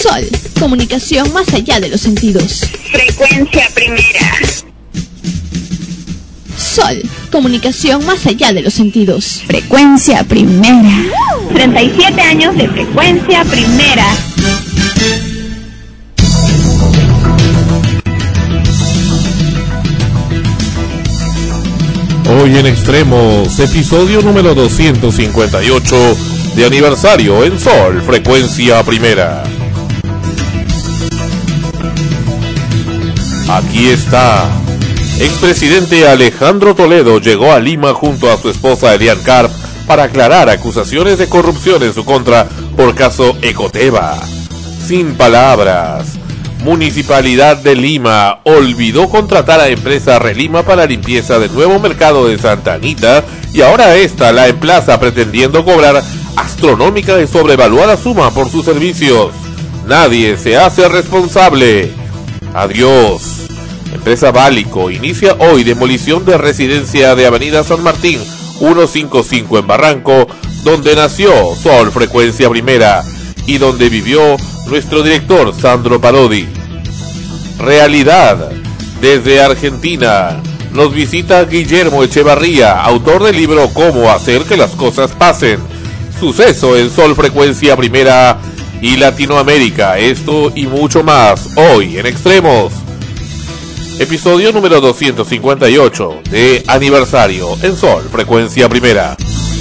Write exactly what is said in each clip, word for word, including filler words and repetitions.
Sol, comunicación más allá de los sentidos. Frecuencia primera. Sol, comunicación más allá de los sentidos. Frecuencia primera. treinta y siete años de frecuencia primera. Hoy en Extremos, episodio número doscientos cincuenta y ocho de aniversario en Sol, frecuencia primera. Aquí está. Expresidente Alejandro Toledo llegó a Lima junto a su esposa Elian Karp para aclarar acusaciones de corrupción en su contra por caso Ecoteva. Sin palabras. Municipalidad de Lima olvidó contratar a empresa Relima para limpieza del nuevo mercado de Santa Anita y ahora esta la emplaza pretendiendo cobrar astronómica y sobrevaluada suma por sus servicios. Nadie se hace responsable. Adiós. Empresa Bálico inicia hoy demolición de residencia de Avenida San Martín ciento cincuenta y cinco en Barranco, donde nació Sol Frecuencia Primera y donde vivió nuestro director Sandro Parodi. Realidad. Desde Argentina nos visita Guillermo Echevarría, autor del libro Cómo hacer que las cosas pasen. Suceso en Sol Frecuencia Primera y Latinoamérica. Esto y mucho más hoy en Extremos. Episodio número doscientos cincuenta y ocho de aniversario en Sol Frecuencia Primera.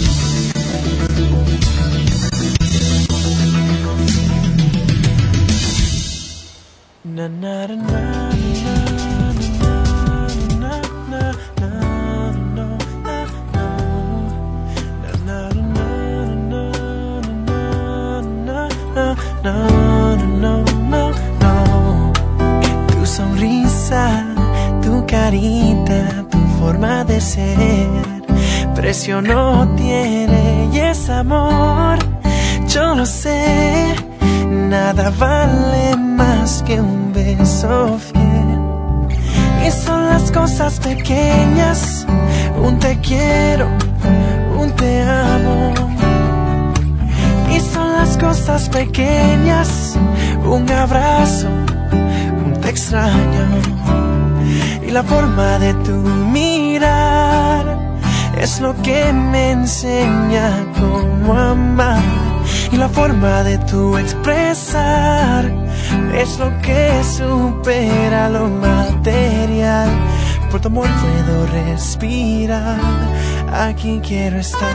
Tu sonrisa, tu carita, tu forma de ser, precio no tiene y es amor. Yo lo sé, nada vale más que un beso fiel. Y son las cosas pequeñas, un te quiero, un te amo. Y son las cosas pequeñas, un abrazo, un te extraño. Y la forma de tu mirar es lo que me enseña cómo amar. Y la forma de tu expresar es lo que supera lo material. Por tu amor puedo respirar, aquí quiero estar.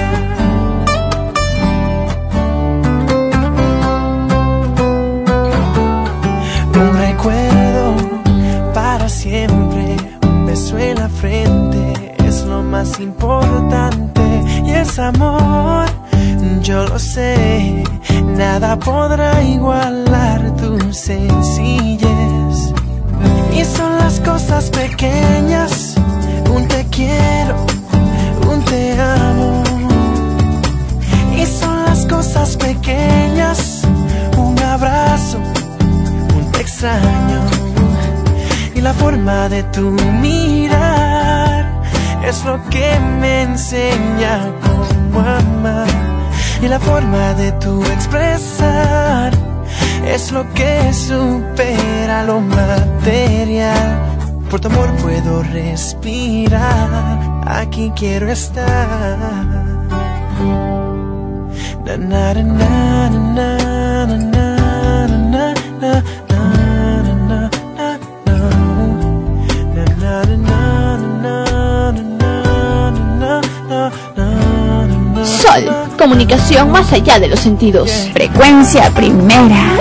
Un recuerdo para siempre, un beso en la frente es lo más importante. Y es amor, yo lo sé, nada podrá igualar tu sencillez. Y son las cosas pequeñas, un te quiero, un te amo. Y son las cosas pequeñas, un abrazo, un te extraño. Y la forma de tu mirar es lo que me enseña cómo amar. Y la forma de tu expresar es lo que supera lo material. Por tu amor puedo respirar, aquí quiero estar. Na na na na na na na na na. Sol, comunicación más allá de los sentidos. Frecuencia primera.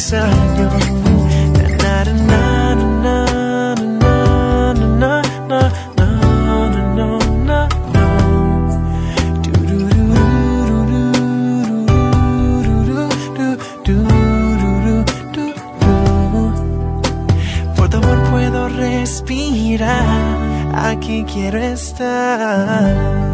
extraño. Na, na, na, na, na, na, na, na, na, na, na, na. Du, du, du, du, du, du, du, du, du. Por tu amor puedo respirar, aquí quiero estar.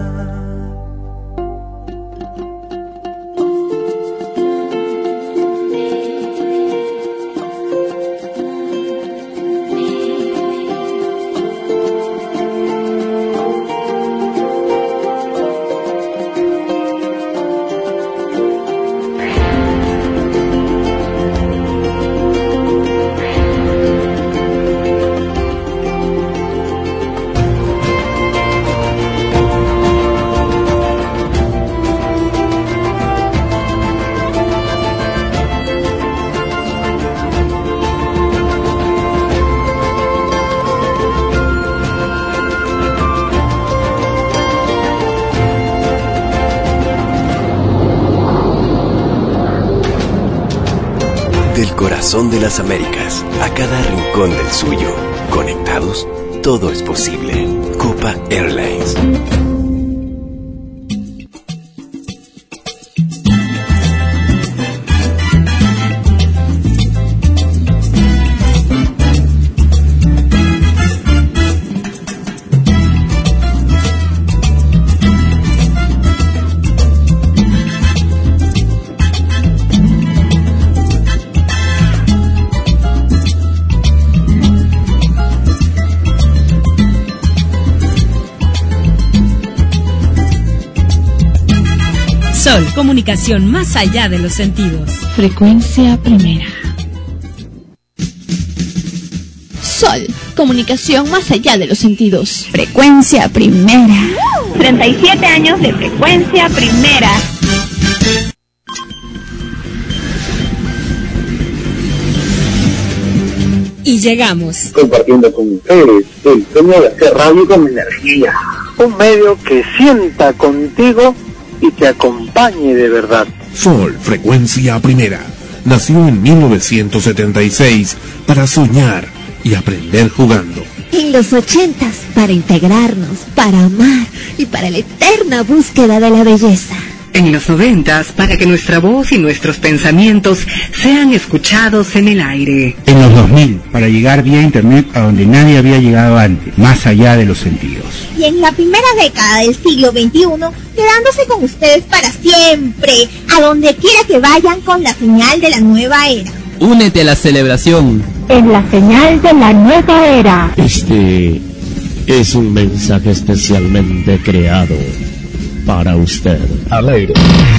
Corazón de las Américas, a cada rincón del suyo. Conectados, todo es posible. Copa Airlines. Sol, comunicación más allá de los sentidos. Frecuencia primera. Sol, comunicación más allá de los sentidos. Frecuencia primera. treinta y siete años de frecuencia primera. Y llegamos. Compartiendo con ustedes el sueño de hacer radio con energía. Un medio que sienta contigo y te acompañe de verdad. Sol, frecuencia primera. Nació en mil novecientos setenta y seis para soñar y aprender jugando. En los ochentas, para integrarnos, para amar y para la eterna búsqueda de la belleza. En los noventas, para que nuestra voz y nuestros pensamientos sean escuchados en el aire. En los dos mil, para llegar vía internet a donde nadie había llegado antes, más allá de los sentidos. Y en la primera década del siglo veintiuno, quedándose con ustedes para siempre, a donde quiera que vayan con la señal de la nueva era. Únete a la celebración. En la señal de la nueva era. Este es un mensaje especialmente creado para usted. Al aire.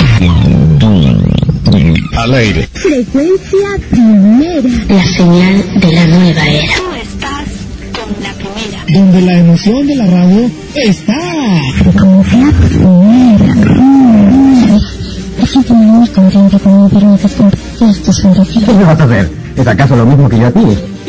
Al aire. Frecuencia primera. La señal de la nueva era. Tú estás con la primera. Donde la emoción de la radio está. Frecuencia primera. Así que muy contenta con mi permiso compartir esto sobre ti. ¿Qué me vas a hacer? ¿Es acaso lo mismo que yo a ti?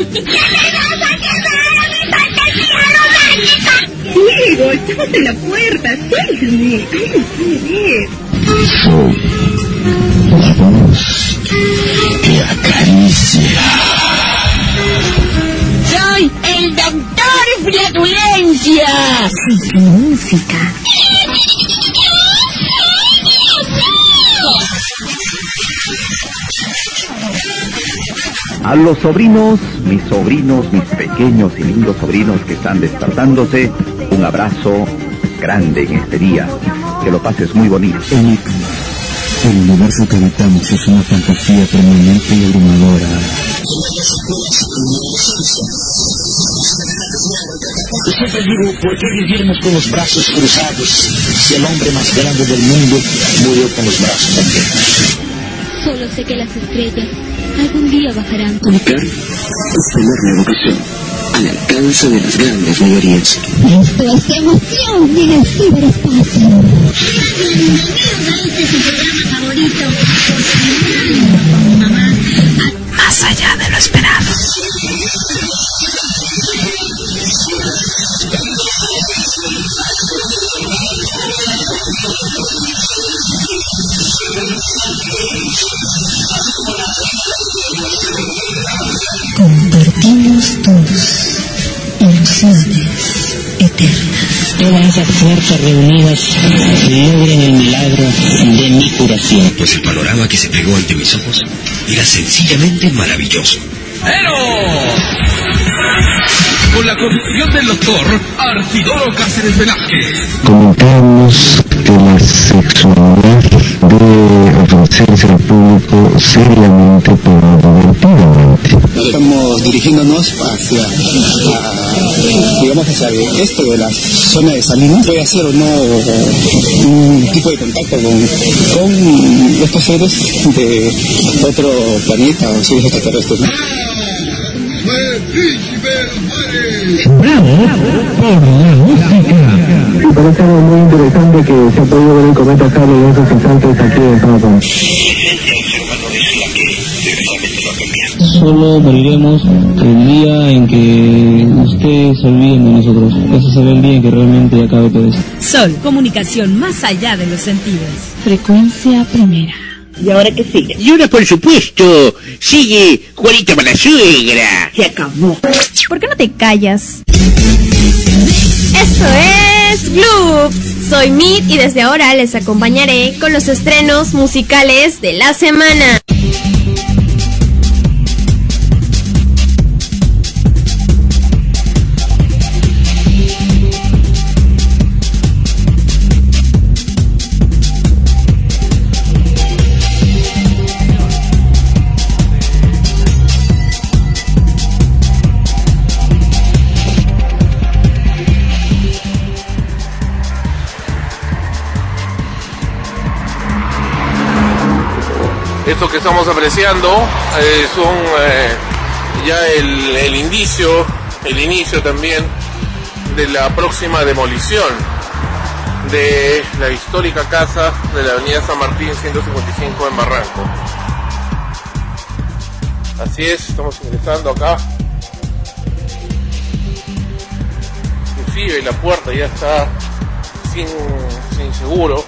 Diego, estamos en la puerta, suéltame. Ay, no puede Soy la voz que acaricia. Soy el doctor Flatulencia. Sí, música. A los sobrinos, mis sobrinos, mis pequeños y lindos sobrinos que están despertándose, un abrazo grande en este día. Que lo pases muy bonito. Enigma. El universo que habitamos es una fantasía permanente y abrumadora. Siempre digo, ¿por qué vivirnos con los brazos cruzados si el hombre más grande del mundo murió con los brazos abiertos? Solo sé que las estrellas algún día bajarán. Comunicar es tener la educación al alcance de las grandes mayorías. Esto es emoción en el ciberespacio. Este es su programa favorito. Con mi mamá. Más allá de lo esperado. fuerzas reunidas logren el milagro de mi curación. Pues el panorama que se pegó ante mis ojos era sencillamente maravilloso. ¡Pero! Con la conducción del doctor Artidoro Cáceres Velázquez. Comentamos que la sexualidad debe ofrecerse al público seriamente pero divertidamente. Estamos dirigiéndonos hacia, a, digamos, hacia el este de la zona de Salinas. Puede hacer o no un tipo de contacto con, con estos seres de otro planeta o seres extraterrestres, ¿no? ¡Bravo por la música! Me parece algo muy interesante que se ha podido ver el cometa Halley en esos instantes aquí en Estados Unidos. Solo moriremos el día en que ustedes se olviden de nosotros. Ese será el día en que realmente acabe todo esto. Sol, comunicación más allá de los sentidos. Frecuencia primera. ¿Y ahora qué sigue? Y ahora, por supuesto, sigue Juanita Malasuegra. Se acabó. ¿Por qué no te callas? Esto es Gloop. Soy Mid y desde ahora les acompañaré con los estrenos musicales de la semana. Esto que estamos apreciando eh, son eh, ya el, el indicio, el inicio también de la próxima demolición de la histórica casa de la avenida San Martín ciento cincuenta y cinco en Barranco. Así es, estamos ingresando acá. Inclusive la puerta ya está sin, sin seguro.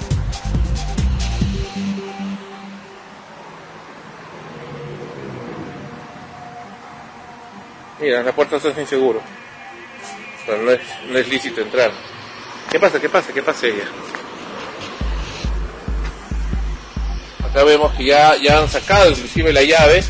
Mira, la puerta está sin seguro. O sea, no es, no es lícito entrar. ¿Qué pasa? ¿Qué pasa? ¿Qué pasa ella? Acá vemos que ya, ya han sacado inclusive la llave.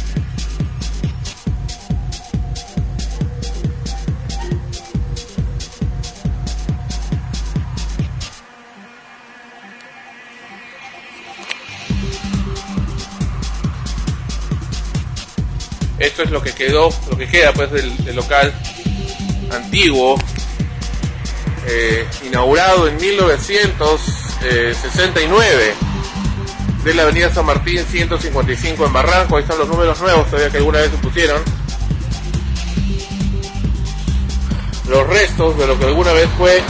Esto es lo que quedó, lo que queda pues del, del local antiguo, eh, inaugurado en mil novecientos sesenta y nueve, de la avenida San Martín ciento cincuenta y cinco en Barranco. Ahí están los números nuevos todavía que alguna vez se pusieron. Los restos de lo que alguna vez fue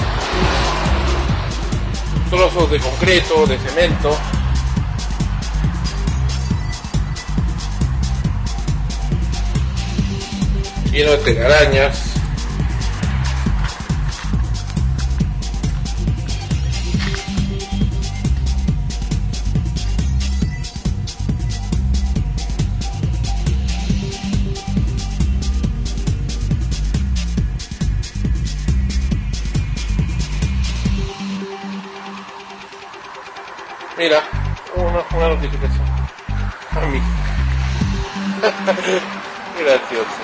trozos de concreto, de cemento. Lleno de telarañas. Mira, una, una notificación. A mí. Gracioso.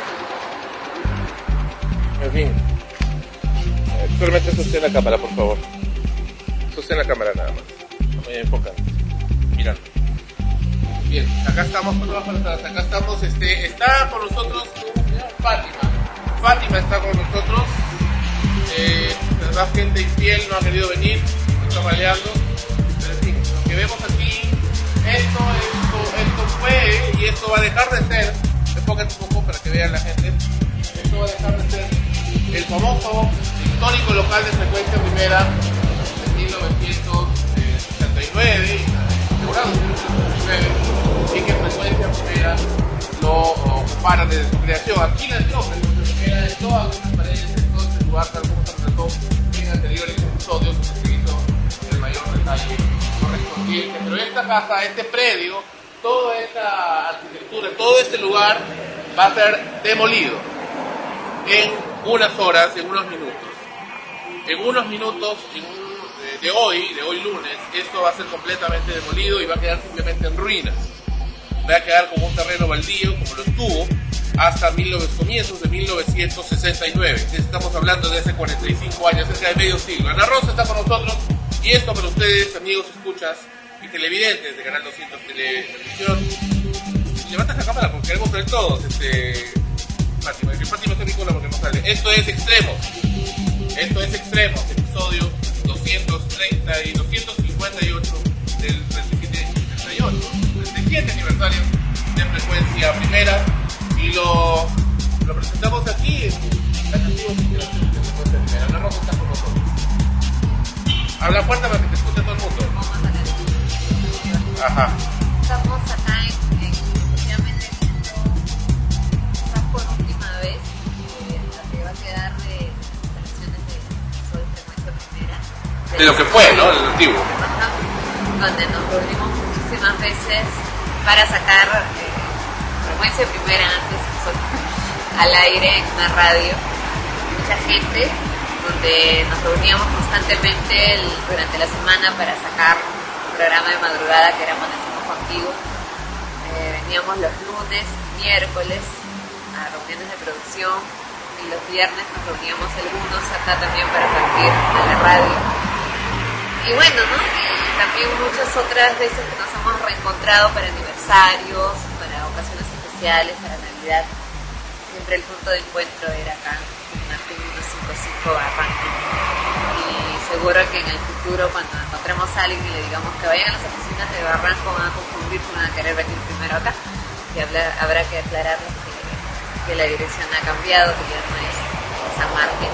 En fin, solamente sostén la cámara, por favor. Sostén la cámara nada más. No voy a enfocar. Mirando. Bien, acá estamos con todas las acá estamos, este, está con nosotros Fátima. Fátima está con nosotros. Eh, la verdad, gente infiel no ha querido venir, está baleando. Pero en fin, lo que vemos aquí, esto, esto, esto fue y esto va a dejar de ser. Enfócate un poco para que vean la gente. Esto va a dejar de ser el famoso histórico local de frecuencia primera de mil novecientos sesenta y nueve, asegurado en mil novecientos sesenta y nueve, y que frecuencia primera lo ocupara desde su creación. Aquí la dio frecuencia primera de todas las paredes, en todo este lugar, tal como se trató en anteriores episodios, donde se hizo el mayor detalle correspondiente. Pero esta casa, este predio, toda esta arquitectura, todo este lugar va a ser demolido en unas horas, en unos minutos. en unos minutos en un, eh, de hoy, de hoy lunes, esto va a ser completamente demolido y va a quedar simplemente en ruinas. Va a quedar como un terreno baldío, como lo estuvo hasta mil, comienzos de mil novecientos sesenta y nueve. Estamos hablando de hace cuarenta y cinco años, cerca de medio siglo. Ana Rosa está con nosotros y esto para ustedes, amigos, escuchas y televidentes de Canal doscientos Televisión. Levanta la cámara porque queremos ver todos. Este, Fátima, que Fátima está Nicola porque no sale. Esto es Extremos. Esto es Extremos, episodio doscientos treinta y doscientos cincuenta y ocho del treinta y siete, treinta y ocho, treinta y siete aniversario de Frecuencia Primera. Y lo, lo presentamos aquí en las antiguas instalaciones de Frecuencia Primera. Ana Rosa está con nosotros. Habla fuerte para que te escuche todo el mundo. Ajá. Estamos acá en, en efectivamente quizás por última vez eh, lo que va a quedar de instalaciones de Sol Frecuencia Primera. De, de lo que fue, ¿no? El antiguo. Ajá. Donde nos reunimos muchísimas veces para sacar eh, Frecuencia Primera antes Sol al aire en una radio. Mucha gente, donde nos reuníamos constantemente el, durante la semana para sacar un programa de madrugada que era Amanecemos Contigo. Eh, veníamos los lunes, miércoles a reuniones de producción y los viernes nos reuníamos algunos acá también para partir a la radio. Y bueno, ¿no? Y también muchas otras veces que nos hemos reencontrado para aniversarios, para ocasiones especiales, para Navidad. Siempre el punto de encuentro era acá en Martín ciento cincuenta y cinco Barranco. Y seguro que en el futuro, cuando encontremos a alguien y le digamos que vayan a las oficinas de Barranco, van a confundirse, van a querer venir primero acá. Y habla, habrá que aclararles que, que la dirección ha cambiado, que ya no es San Martín.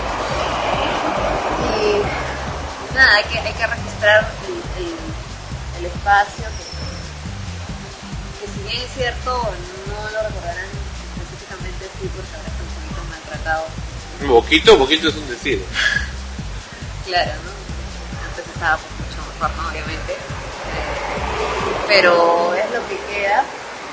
Y nada, hay que, hay que registrar el, el, el espacio, que, que si bien es cierto, no lo recordarán específicamente así, porque ahora está un poquito maltratado. Un poquito, poquito es un decir. Claro, ¿no? Antes estaba pues, mucho mejor, ¿no? Obviamente. Eh, pero es lo que queda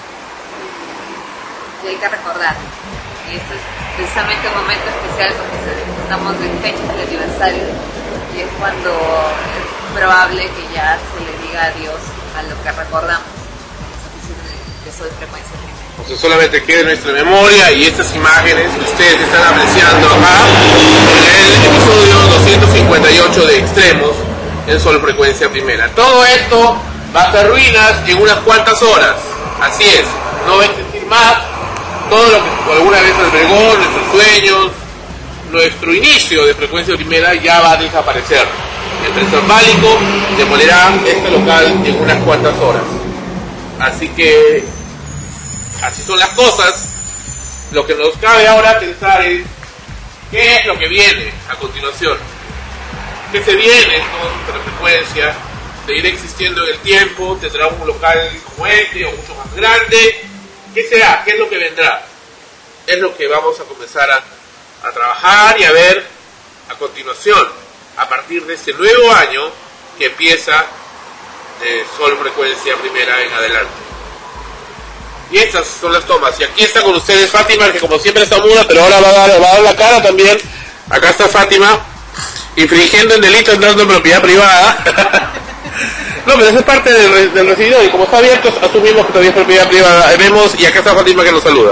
y, y hay que recordar. Y este es precisamente un momento especial porque estamos en fechas del aniversario y es cuando es probable que ya se le diga adiós a lo que recordamos en las oficinas de, de Sol Frecuencia Primera. O sea, solamente queda en nuestra memoria y estas imágenes que ustedes están apreciando acá en el episodio doscientos cincuenta y ocho de Extremos en Sol Frecuencia Primera. Todo esto va a ser ruinas en unas cuantas horas. Así es, no va a existir más. Todo lo que alguna vez albergó, nuestros sueños, nuestro inicio de Frecuencia Primera ya va a desaparecer. El Empresa Bálico demolerá este local en unas cuantas horas. Así que así son las cosas. Lo que nos cabe ahora pensar es qué es lo que viene a continuación. ¿Qué se viene con nuestra frecuencia? ¿Seguir existiendo en el tiempo? ¿Tendrá un local como este o mucho más grande? ¿Qué será? ¿Qué es lo que vendrá? Es lo que vamos a comenzar a, a trabajar y a ver a continuación, a partir de este nuevo año que empieza de Sol Frecuencia Primera en adelante. Y estas son las tomas. Y aquí está con ustedes Fátima, que como siempre está muda, pero ahora va a dar, va a dar la cara también. Acá está Fátima, infringiendo el delito entrando en propiedad privada. No, pero eso es parte del, del recibidor. Y como está abierto, asumimos que todavía es propiedad privada. Vemos, y acá está Fátima que nos saluda.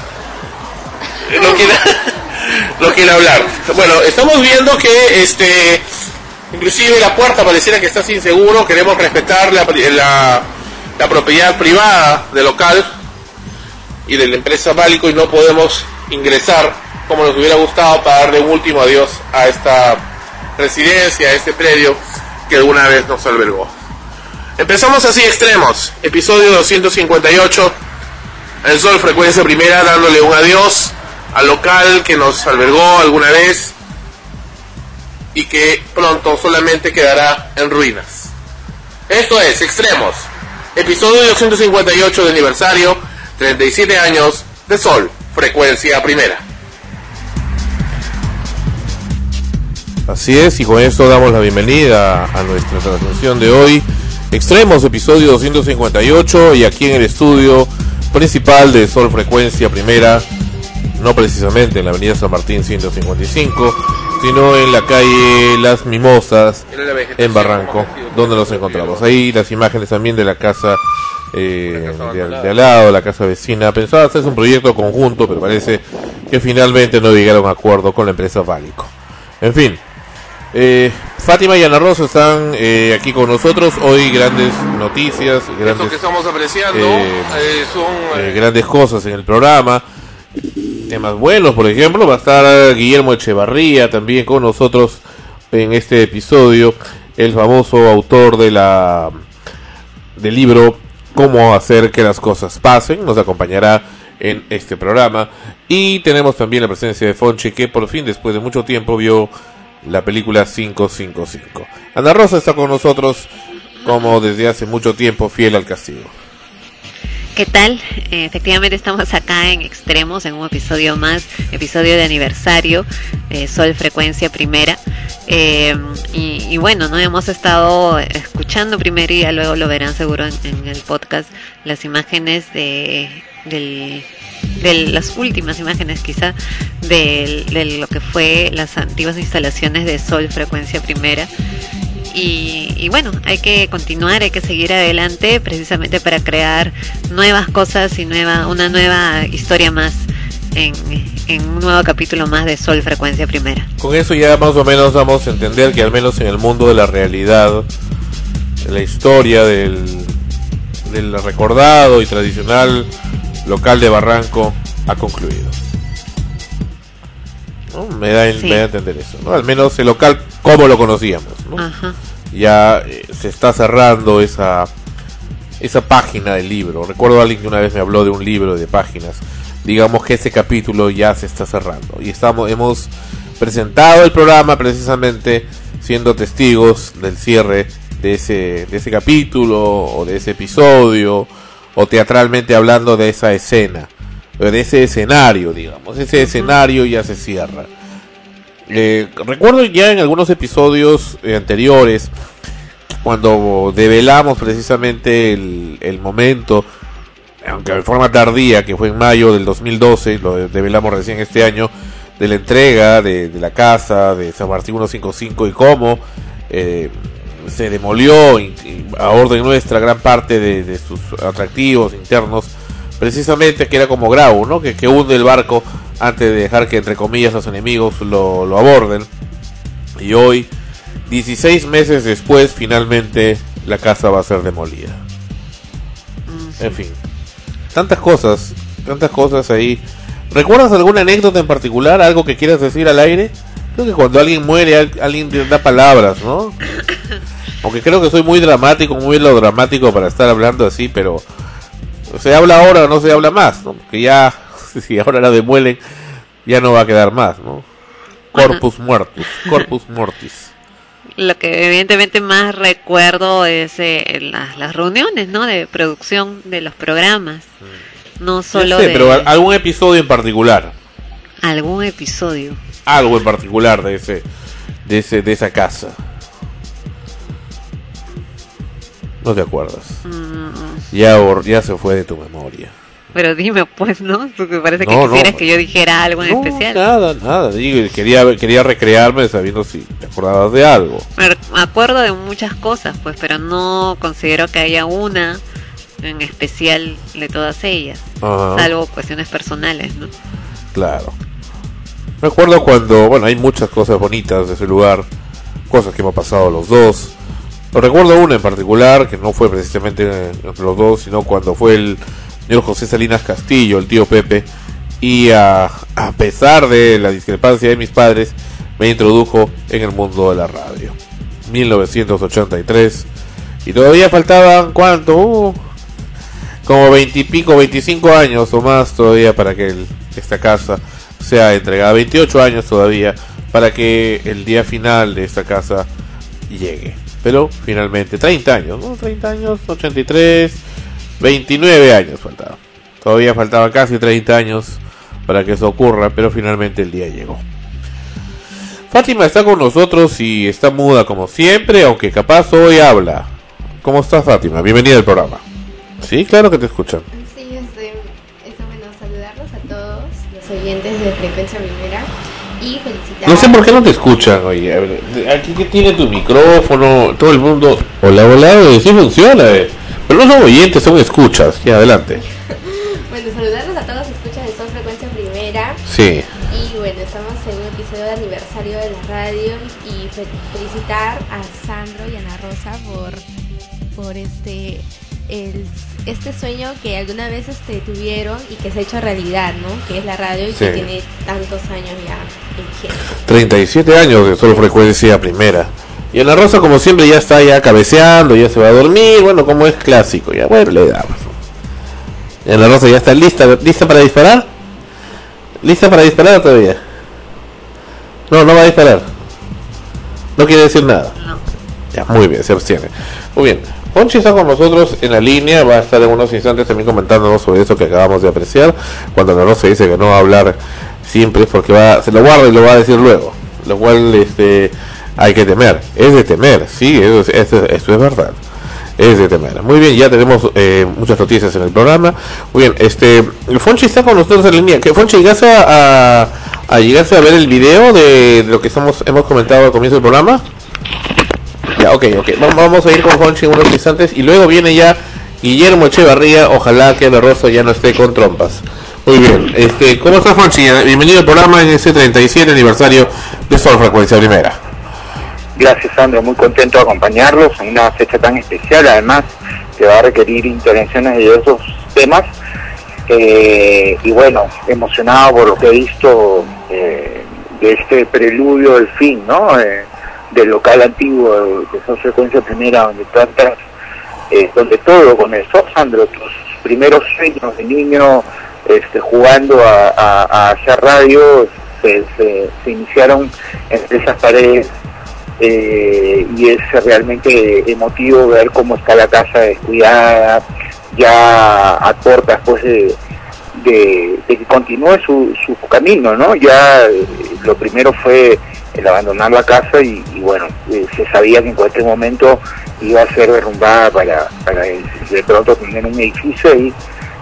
No quiere, no quiere hablar. Bueno, estamos viendo que este inclusive la puerta pareciera que está sin seguro. Queremos respetar la, la, la propiedad privada del local y de la empresa Bálico, y no podemos ingresar como nos hubiera gustado para darle un último adiós a esta residencia, a este predio que alguna vez nos albergó. Empezamos así Extremos, episodio doscientos cincuenta y ocho, en Sol Frecuencia Primera, dándole un adiós al local que nos albergó alguna vez y que pronto solamente quedará en ruinas. Esto es Extremos, episodio doscientos cincuenta y ocho de aniversario, treinta y siete años de Sol Frecuencia Primera. Así es, y con esto damos la bienvenida a nuestra transmisión de hoy, Extremos, episodio doscientos cincuenta y ocho, y aquí en el estudio principal de Sol Frecuencia Primera, no precisamente en la avenida San Martín ciento cincuenta y cinco, sino en la calle Las Mimosas, en Barranco, donde los encontramos. Ahí las imágenes también de la casa eh, de, al- de al lado, la casa vecina. Pensaba hacerse un proyecto conjunto, pero parece que finalmente no llegaron a acuerdo con la empresa Válico. En fin, eh, Fátima y Ana Rosa están eh, aquí con nosotros. Hoy grandes noticias, grandes, Esto que estamos apreciando eh, eh, son eh, grandes cosas en el programa. Temas buenos, por ejemplo, va a estar Guillermo Echevarría también con nosotros en este episodio, el famoso autor de la del libro Cómo hacer que las cosas pasen, nos acompañará en este programa. Y tenemos también la presencia de Fonchi, que por fin, después de mucho tiempo, vio la película cinco cinco cinco. Ana Rosa está con nosotros, como desde hace mucho tiempo, fiel al castigo. ¿Qué tal? Eh, efectivamente estamos acá en Extremos, en un episodio más, episodio de aniversario, eh, Sol Frecuencia Primera. Eh, y, y bueno, no hemos estado escuchando primero y ya luego lo verán seguro en, en el podcast, las imágenes de, del, de las últimas imágenes quizá de, de lo que fue las antiguas instalaciones de Sol Frecuencia Primera. Y, y bueno, hay que continuar, hay que seguir adelante precisamente para crear nuevas cosas y nueva una nueva historia más en, en un nuevo capítulo más de Sol Frecuencia Primera. Con eso ya más o menos vamos a entender que al menos en el mundo de la realidad, la historia del, del recordado y tradicional local de Barranco ha concluido, ¿no? Me da, sí. me da a entender eso, ¿no? Al menos el local como lo conocíamos, ¿no? Ajá. Ya eh, se está cerrando esa esa página del libro. Recuerdo a alguien que una vez me habló de un libro de páginas. Digamos que ese capítulo ya se está cerrando y estamos hemos presentado el programa precisamente siendo testigos del cierre de ese de ese capítulo o de ese episodio, o teatralmente hablando de esa escena, de ese escenario, digamos. Ese uh-huh. escenario ya se cierra. Eh, recuerdo ya en algunos episodios eh, anteriores, cuando develamos precisamente el, el momento, aunque de forma tardía, que fue en mayo del dos mil doce, lo develamos recién este año, de la entrega de, de la casa de San Martín ciento cincuenta y cinco y cómo eh, se demolió y, y a orden nuestra gran parte de, de sus atractivos internos, precisamente que era como Grau, ¿no? Que, que hunde el barco antes de dejar que, entre comillas, los enemigos lo, lo aborden. Y hoy, dieciséis meses después, finalmente la casa va a ser demolida. En fin, tantas cosas, tantas cosas ahí. ¿Recuerdas alguna anécdota en particular? ¿Algo que quieras decir al aire? Creo que cuando alguien muere, alguien te da palabras, ¿no? Aunque creo que soy muy dramático, muy melodramático para estar hablando así, pero se habla ahora o no se habla más, ¿no? Porque ya, si ahora la demuelen, ya no va a quedar más, ¿no? Corpus muertus, corpus mortis. Lo que evidentemente más recuerdo es eh, las, las reuniones, ¿no? De producción de los programas, no solo sí, sí, de... pero algún episodio en particular. Algún episodio. Algo en particular de ese, de ese, de esa casa. No te acuerdas. Mm. Ya, ya se fue de tu memoria. Pero dime pues, ¿no? Porque parece que no, quisieras no, que yo dijera algo en no, especial. Nada, nada. Digo, quería, quería recrearme sabiendo si te acordabas de algo. Me acuerdo de muchas cosas, pues, pero no considero que haya una en especial de todas ellas. Ajá. Salvo cuestiones personales, ¿no? Claro. Me acuerdo cuando, bueno, hay muchas cosas bonitas de ese lugar, cosas que hemos pasado los dos. Pero recuerdo una en particular, que no fue precisamente entre los dos, sino cuando fue el señor José Salinas Castillo, el tío Pepe, y a, a pesar de la discrepancia de mis padres, me introdujo en el mundo de la radio. mil novecientos ochenta y tres, y todavía faltaban, ¿cuánto? Uh, como veintipico, veinticinco años o más todavía para que el, esta casa sea entregada, veintiocho años todavía para que el día final de esta casa llegue. Pero finalmente, treinta años, ¿no? treinta años, ochenta y tres, veintinueve años faltaban. Todavía faltaban casi treinta años para que eso ocurra, pero finalmente el día llegó. Fátima está con nosotros y está muda como siempre, aunque capaz hoy habla. ¿Cómo estás, Fátima? Bienvenida al programa. Sí, claro que te escuchan. Sí, estoy, es bueno saludarlos a todos los oyentes de Frecuencia Primera. y felicitar. No sé por qué no te escuchan, oye. A ver, aquí que tiene tu micrófono, todo el mundo. Hola, hola, eh, sí funciona. Eh. Pero no son oyentes, son escuchas. Ya, adelante. Bueno, saludarlos a todos los escuchas de Sol Frecuencia Primera. Sí. Y bueno, estamos en un episodio de aniversario de la radio y fe- felicitar a Sandro y Ana Rosa por, por este el, este sueño que alguna vez este, tuvieron y que se ha hecho realidad, ¿no? Que es la radio y sí. que tiene tantos años ya en treinta y siete años de Sol Frecuencia Primera. Y Ana Rosa, como siempre, ya está ya cabeceando, ya se va a dormir, bueno, como es clásico, ya, bueno, le damos. Y Ana Rosa ya está lista, lista para disparar. ¿Lista para disparar todavía? No, no va a disparar. No quiere decir nada. No. Ya, muy bien, se abstiene. Muy bien. Fonchi está con nosotros en la línea, va a estar en unos instantes también comentándonos sobre eso que acabamos de apreciar. Cuando Ana Rosa dice que no va a hablar siempre es porque va, se lo guarda y lo va a decir luego. Lo cual este, hay que temer. Es de temer, sí, eso, eso, eso es verdad. Es de temer. Muy bien, ya tenemos eh, muchas noticias en el programa. Muy bien, este, Fonchi está con nosotros en línea. ¿Qué, Fonchi, llegaste a, a, a llegarse a ver el video de, de lo que estamos hemos comentado al comienzo del programa? Ya, ok, ok. Vamos, vamos a ir con Fonchi en unos instantes y luego viene ya Guillermo Echevarría. Ojalá que Ana Rosa ya no esté con trompas. Muy bien, este, ¿cómo estás, Fonchi? Bienvenido al programa en ese treinta y siete aniversario de Sol Frecuencia Primera. Gracias, Sandro, muy contento de acompañarlos en una fecha tan especial, además que va a requerir intervenciones de esos temas, eh, y bueno, emocionado por lo que he visto eh, de este preludio del fin, ¿no? Eh, del local antiguo de Sol Frecuencia Primera, donde tantas, eh, donde todo comenzó, Sandro, tus primeros sueños de niño este, jugando a, a, a hacer radio se, se, se iniciaron entre esas paredes. Eh, y es realmente emotivo ver cómo está la casa descuidada, ya a cortas pues de, de, de que continúe su, su camino, ¿no? Ya eh, lo primero fue el abandonar la casa y, y bueno, eh, se sabía que en cualquier momento iba a ser derrumbada para, para de pronto tener un edificio ahí,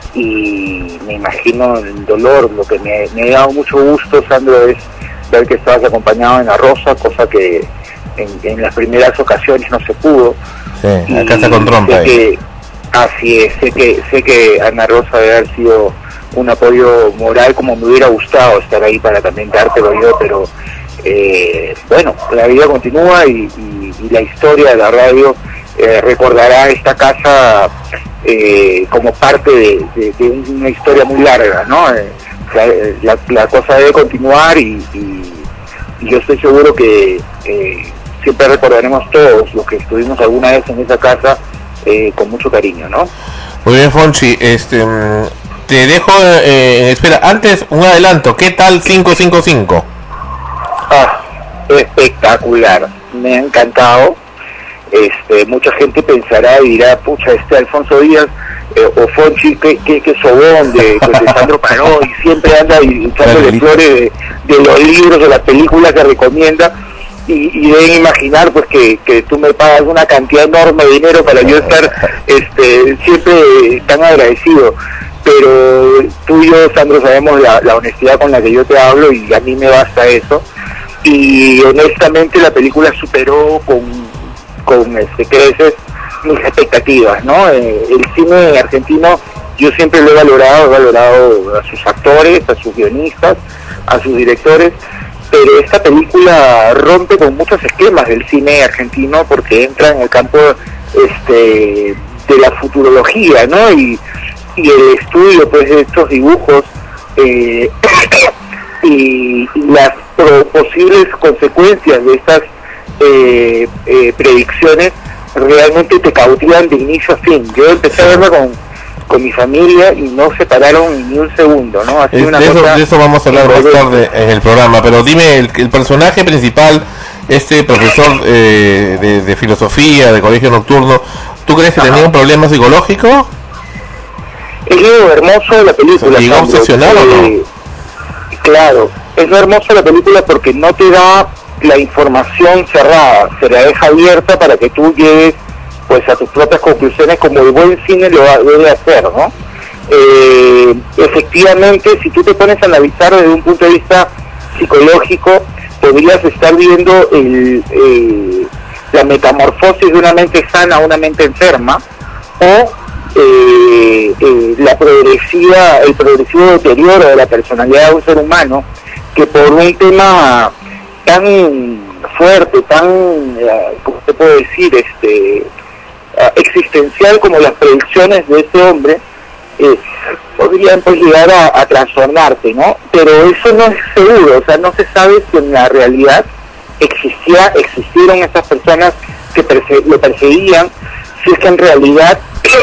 y me imagino el dolor. Lo que me, me ha dado mucho gusto, Sandro, es ver que estabas acompañado en la Rosa, cosa que En, en las primeras ocasiones no se pudo. Sí, acá está con trompa. Sé que, así es, sé que, sé que Ana Rosa debe haber sido un apoyo moral, como me hubiera gustado estar ahí para también dártelo yo, pero eh, bueno, la vida continúa y, y, y la historia de la radio eh, recordará esta casa eh, como parte de, de, de una historia muy larga, ¿no? Eh, la, la, la cosa debe continuar y, y, y yo estoy seguro que eh, siempre recordaremos todos los que estuvimos alguna vez en esa casa eh, con mucho cariño, ¿no? Muy bien, Fonchi, este, te dejo eh, espera, antes un adelanto, ¿qué tal cinco cinco cinco? Ah, espectacular, me ha encantado. Este, mucha gente pensará y dirá, pucha, este Alfonso Díaz eh, o Fonchi, que, que, que sobón de, de Sandro Paró, y siempre anda echándole flores de, de los libros, de las películas que recomienda. Y, y deben imaginar pues que, que tú me pagas una cantidad enorme de dinero para yo estar este, siempre tan agradecido, pero tú y yo, Sandro, sabemos la, la honestidad con la que yo te hablo y a mí me basta eso, y honestamente la película superó con, con este, creces mis expectativas, ¿no? Eh, el cine argentino yo siempre lo he valorado, he valorado a sus actores, a sus guionistas, a sus directores, pero esta película rompe con muchos esquemas del cine argentino porque entra en el campo este de la futurología, ¿no? Y, y el estudio pues de estos dibujos eh, y, y las pro, posibles consecuencias de estas eh, eh, predicciones realmente te cautivan de inicio a fin. Yo empecé a verla con con mi familia y no se pararon ni un segundo, ¿no? Ha sido una de, eso, cosa de eso vamos a hablar más tarde en el programa, pero dime, el, el personaje principal, este profesor eh, de, de filosofía, de colegio nocturno, ¿tú crees que Ajá. tenía un problema psicológico? Es lo hermoso de la película. ¿Llegó obsesionado o no? Claro, es lo hermoso de la película porque no te da la información cerrada, se la deja abierta para que tú llegues pues a tus propias conclusiones, como el buen cine lo debe hacer, ¿no? Eh, efectivamente, si tú te pones a analizar desde un punto de vista psicológico, podrías estar viendo el, eh, la metamorfosis de una mente sana a una mente enferma, o eh, eh, la progresiva, el progresivo deterioro de la personalidad de un ser humano, que por un tema tan fuerte, tan, uh, ¿cómo se puede decir?, este, uh, existencial como las predicciones de este hombre, eh, podrían pues llegar a, a trastornarte, ¿no? Pero eso no es seguro, o sea, no se sabe si en la realidad existía, existieron esas personas que perse lo perseguían, si es que en realidad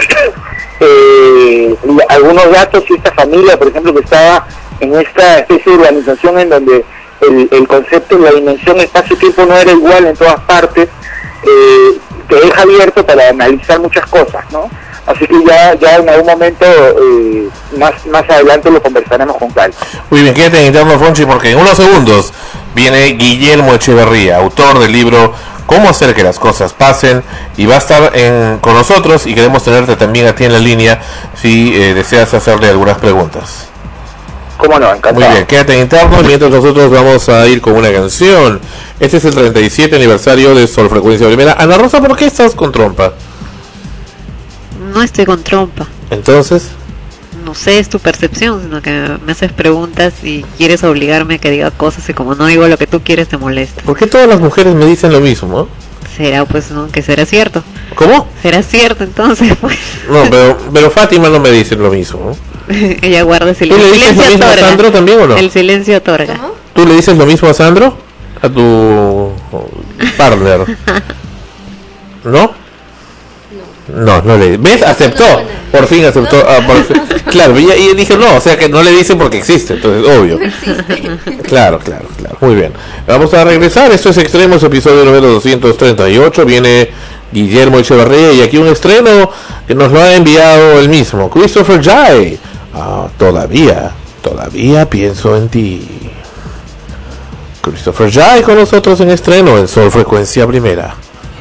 eh, algunos datos y esta familia, por ejemplo, que estaba en esta especie de organización en donde el, el concepto de la dimensión espacio-tiempo no era igual en todas partes, eh, te deja abierto para analizar muchas cosas, ¿no? Así que ya ya en algún momento eh, más más adelante lo conversaremos con calma. Muy bien, quédate en interno, Fonchi, porque en unos segundos viene Guillermo Echeverría, autor del libro Cómo hacer que las cosas pasen, y va a estar en, con nosotros, y queremos tenerte también a ti en la línea si eh, deseas hacerle algunas preguntas. ¿Cómo no? Encantado. Muy bien, quédate en interno mientras nosotros vamos a ir con una canción. Este es el treinta y siete aniversario de Sol Frecuencia Primera. Ana Rosa, ¿por qué estás con trompa? No estoy con trompa. Entonces, no sé, es tu percepción, sino que me haces preguntas y quieres obligarme a que diga cosas, y como no digo lo que tú quieres te molesta. ¿por qué todas las mujeres me dicen lo mismo? Será pues, no, que será cierto. ¿Cómo? Será cierto, entonces pues. No, pero, pero Fátima no me dice lo mismo. Ella guarda silencio. ¿Tú le dices lo mismo a Sandro también o no? El silencio otorga. ¿Cómo? ¿Tú le dices lo mismo a Sandro? A tu partner. ¿No? No, no le... ¿Ves? Aceptó. Por fin aceptó. Ah, por fin. Claro, y, y dije no, o sea que no le dice porque existe, entonces obvio. Claro, claro, claro. Muy bien. Vamos a regresar. Esto es Extremos, episodio número doscientos treinta y ocho. Viene Guillermo Echeverría y aquí un estreno que nos lo ha enviado el mismo, Christopher Jay. Ah, todavía, todavía pienso en ti. Christopher Jay con nosotros en estreno en Sol Frecuencia Primera.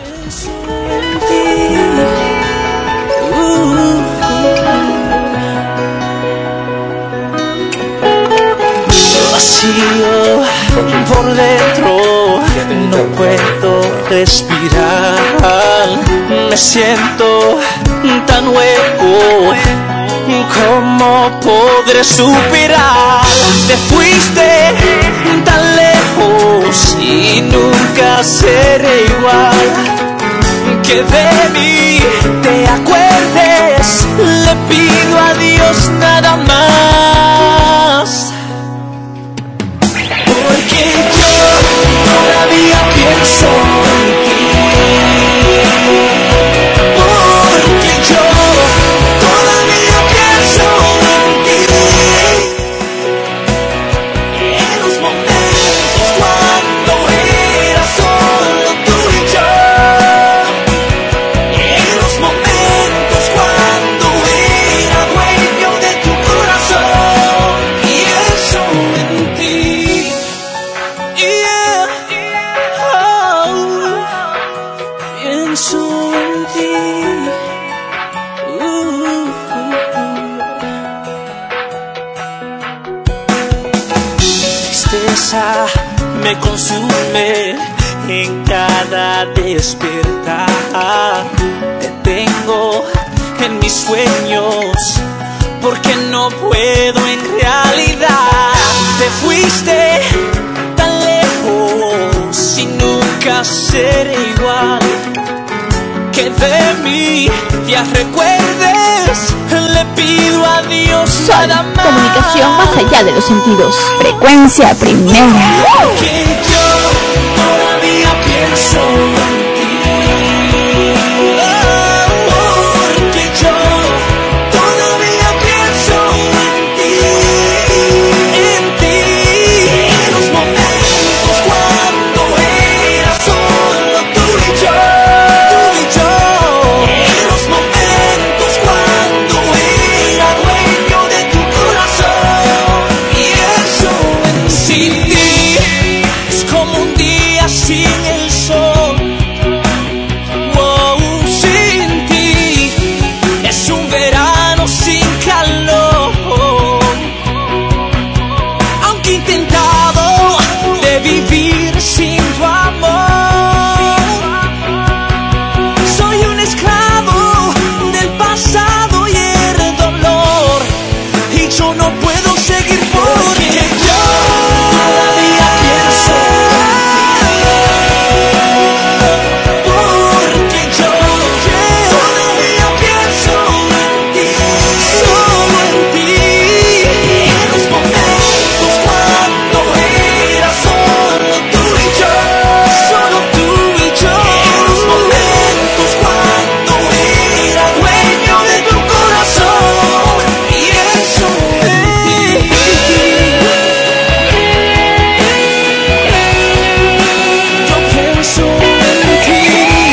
Por dentro no puedo respirar, me siento tan hueco, ¿cómo podré superar? Te fuiste tan lejos y nunca seré igual, que de mí te acuerdes, le pido a Dios nada más. Porque yo todavía pienso en ti. Porque yo todavía pienso en ti. En los momentos cuando era solo tú y yo. En los momentos cuando era dueño de tu corazón. Pienso en ti. Yeah, oh, pienso en ti. Uh, Tristeza me consume en cada despertar. Te tengo en mis sueños porque no puedo en realidad. Te fuiste tan lejos y nunca seré igual, que de mí ya recuerdes, le pido a Dios Sol, nada más. comunicación más allá de los sentidos. Frecuencia Primera. Que yo todavía pienso en ti. Oh, porque yo todavía pienso en ti. En ti. En los momentos cuando era solo tú y yo. Tú y yo. En los momentos cuando era dueño de tu corazón. Pienso en ti. Sin ti es como un día sin el sol. esclavo del pasado y el dolor, y yo no puedo seguir porque yo todavía pienso en ti, porque yo todavía pienso en ti, solo en ti, en los momentos cuando era solo tú y yo, solo tú y yo, en los momentos cuando era dueño de tu corazón, pienso en ti. Yo pienso en ti.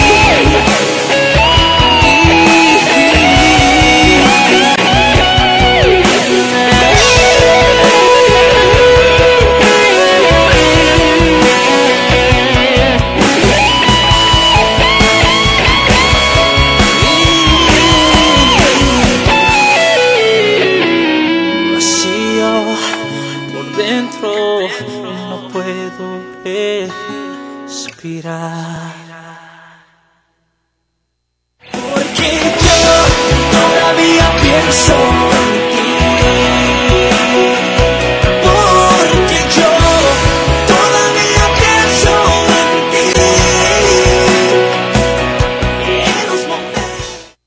Vacío por dentro, no puedo respirar. Porque yo todavía pienso en ti. Porque yo todavía pienso en ti. En los momentos.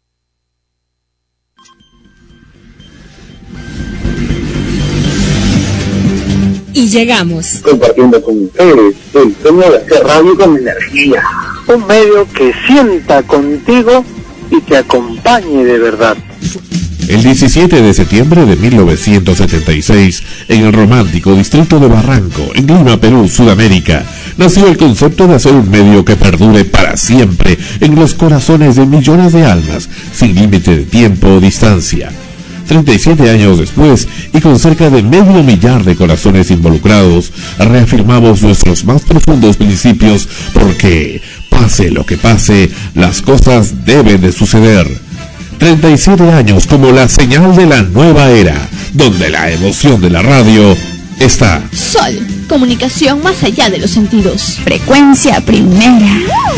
Y llegamos. Compartiendo con ustedes el sueño de hacer radio con energía. Un medio que sienta contigo y te acompañe de verdad. El diecisiete de septiembre de mil novecientos setenta y seis, en el romántico distrito de Barranco, en Lima, Perú, Sudamérica, nació el concepto de hacer un medio que perdure para siempre en los corazones de millones de almas, sin límite de tiempo o distancia. treinta y siete años después, y con cerca de medio millar de corazones involucrados, reafirmamos nuestros más profundos principios porque, pase lo que pase, las cosas deben de suceder. treinta y siete años como la señal de la nueva era, donde la emoción de la radio está. Sol, comunicación más allá de los sentidos. Frecuencia primera.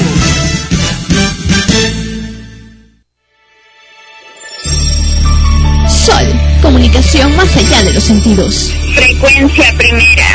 Sol, comunicación más allá de los sentidos. Frecuencia primera.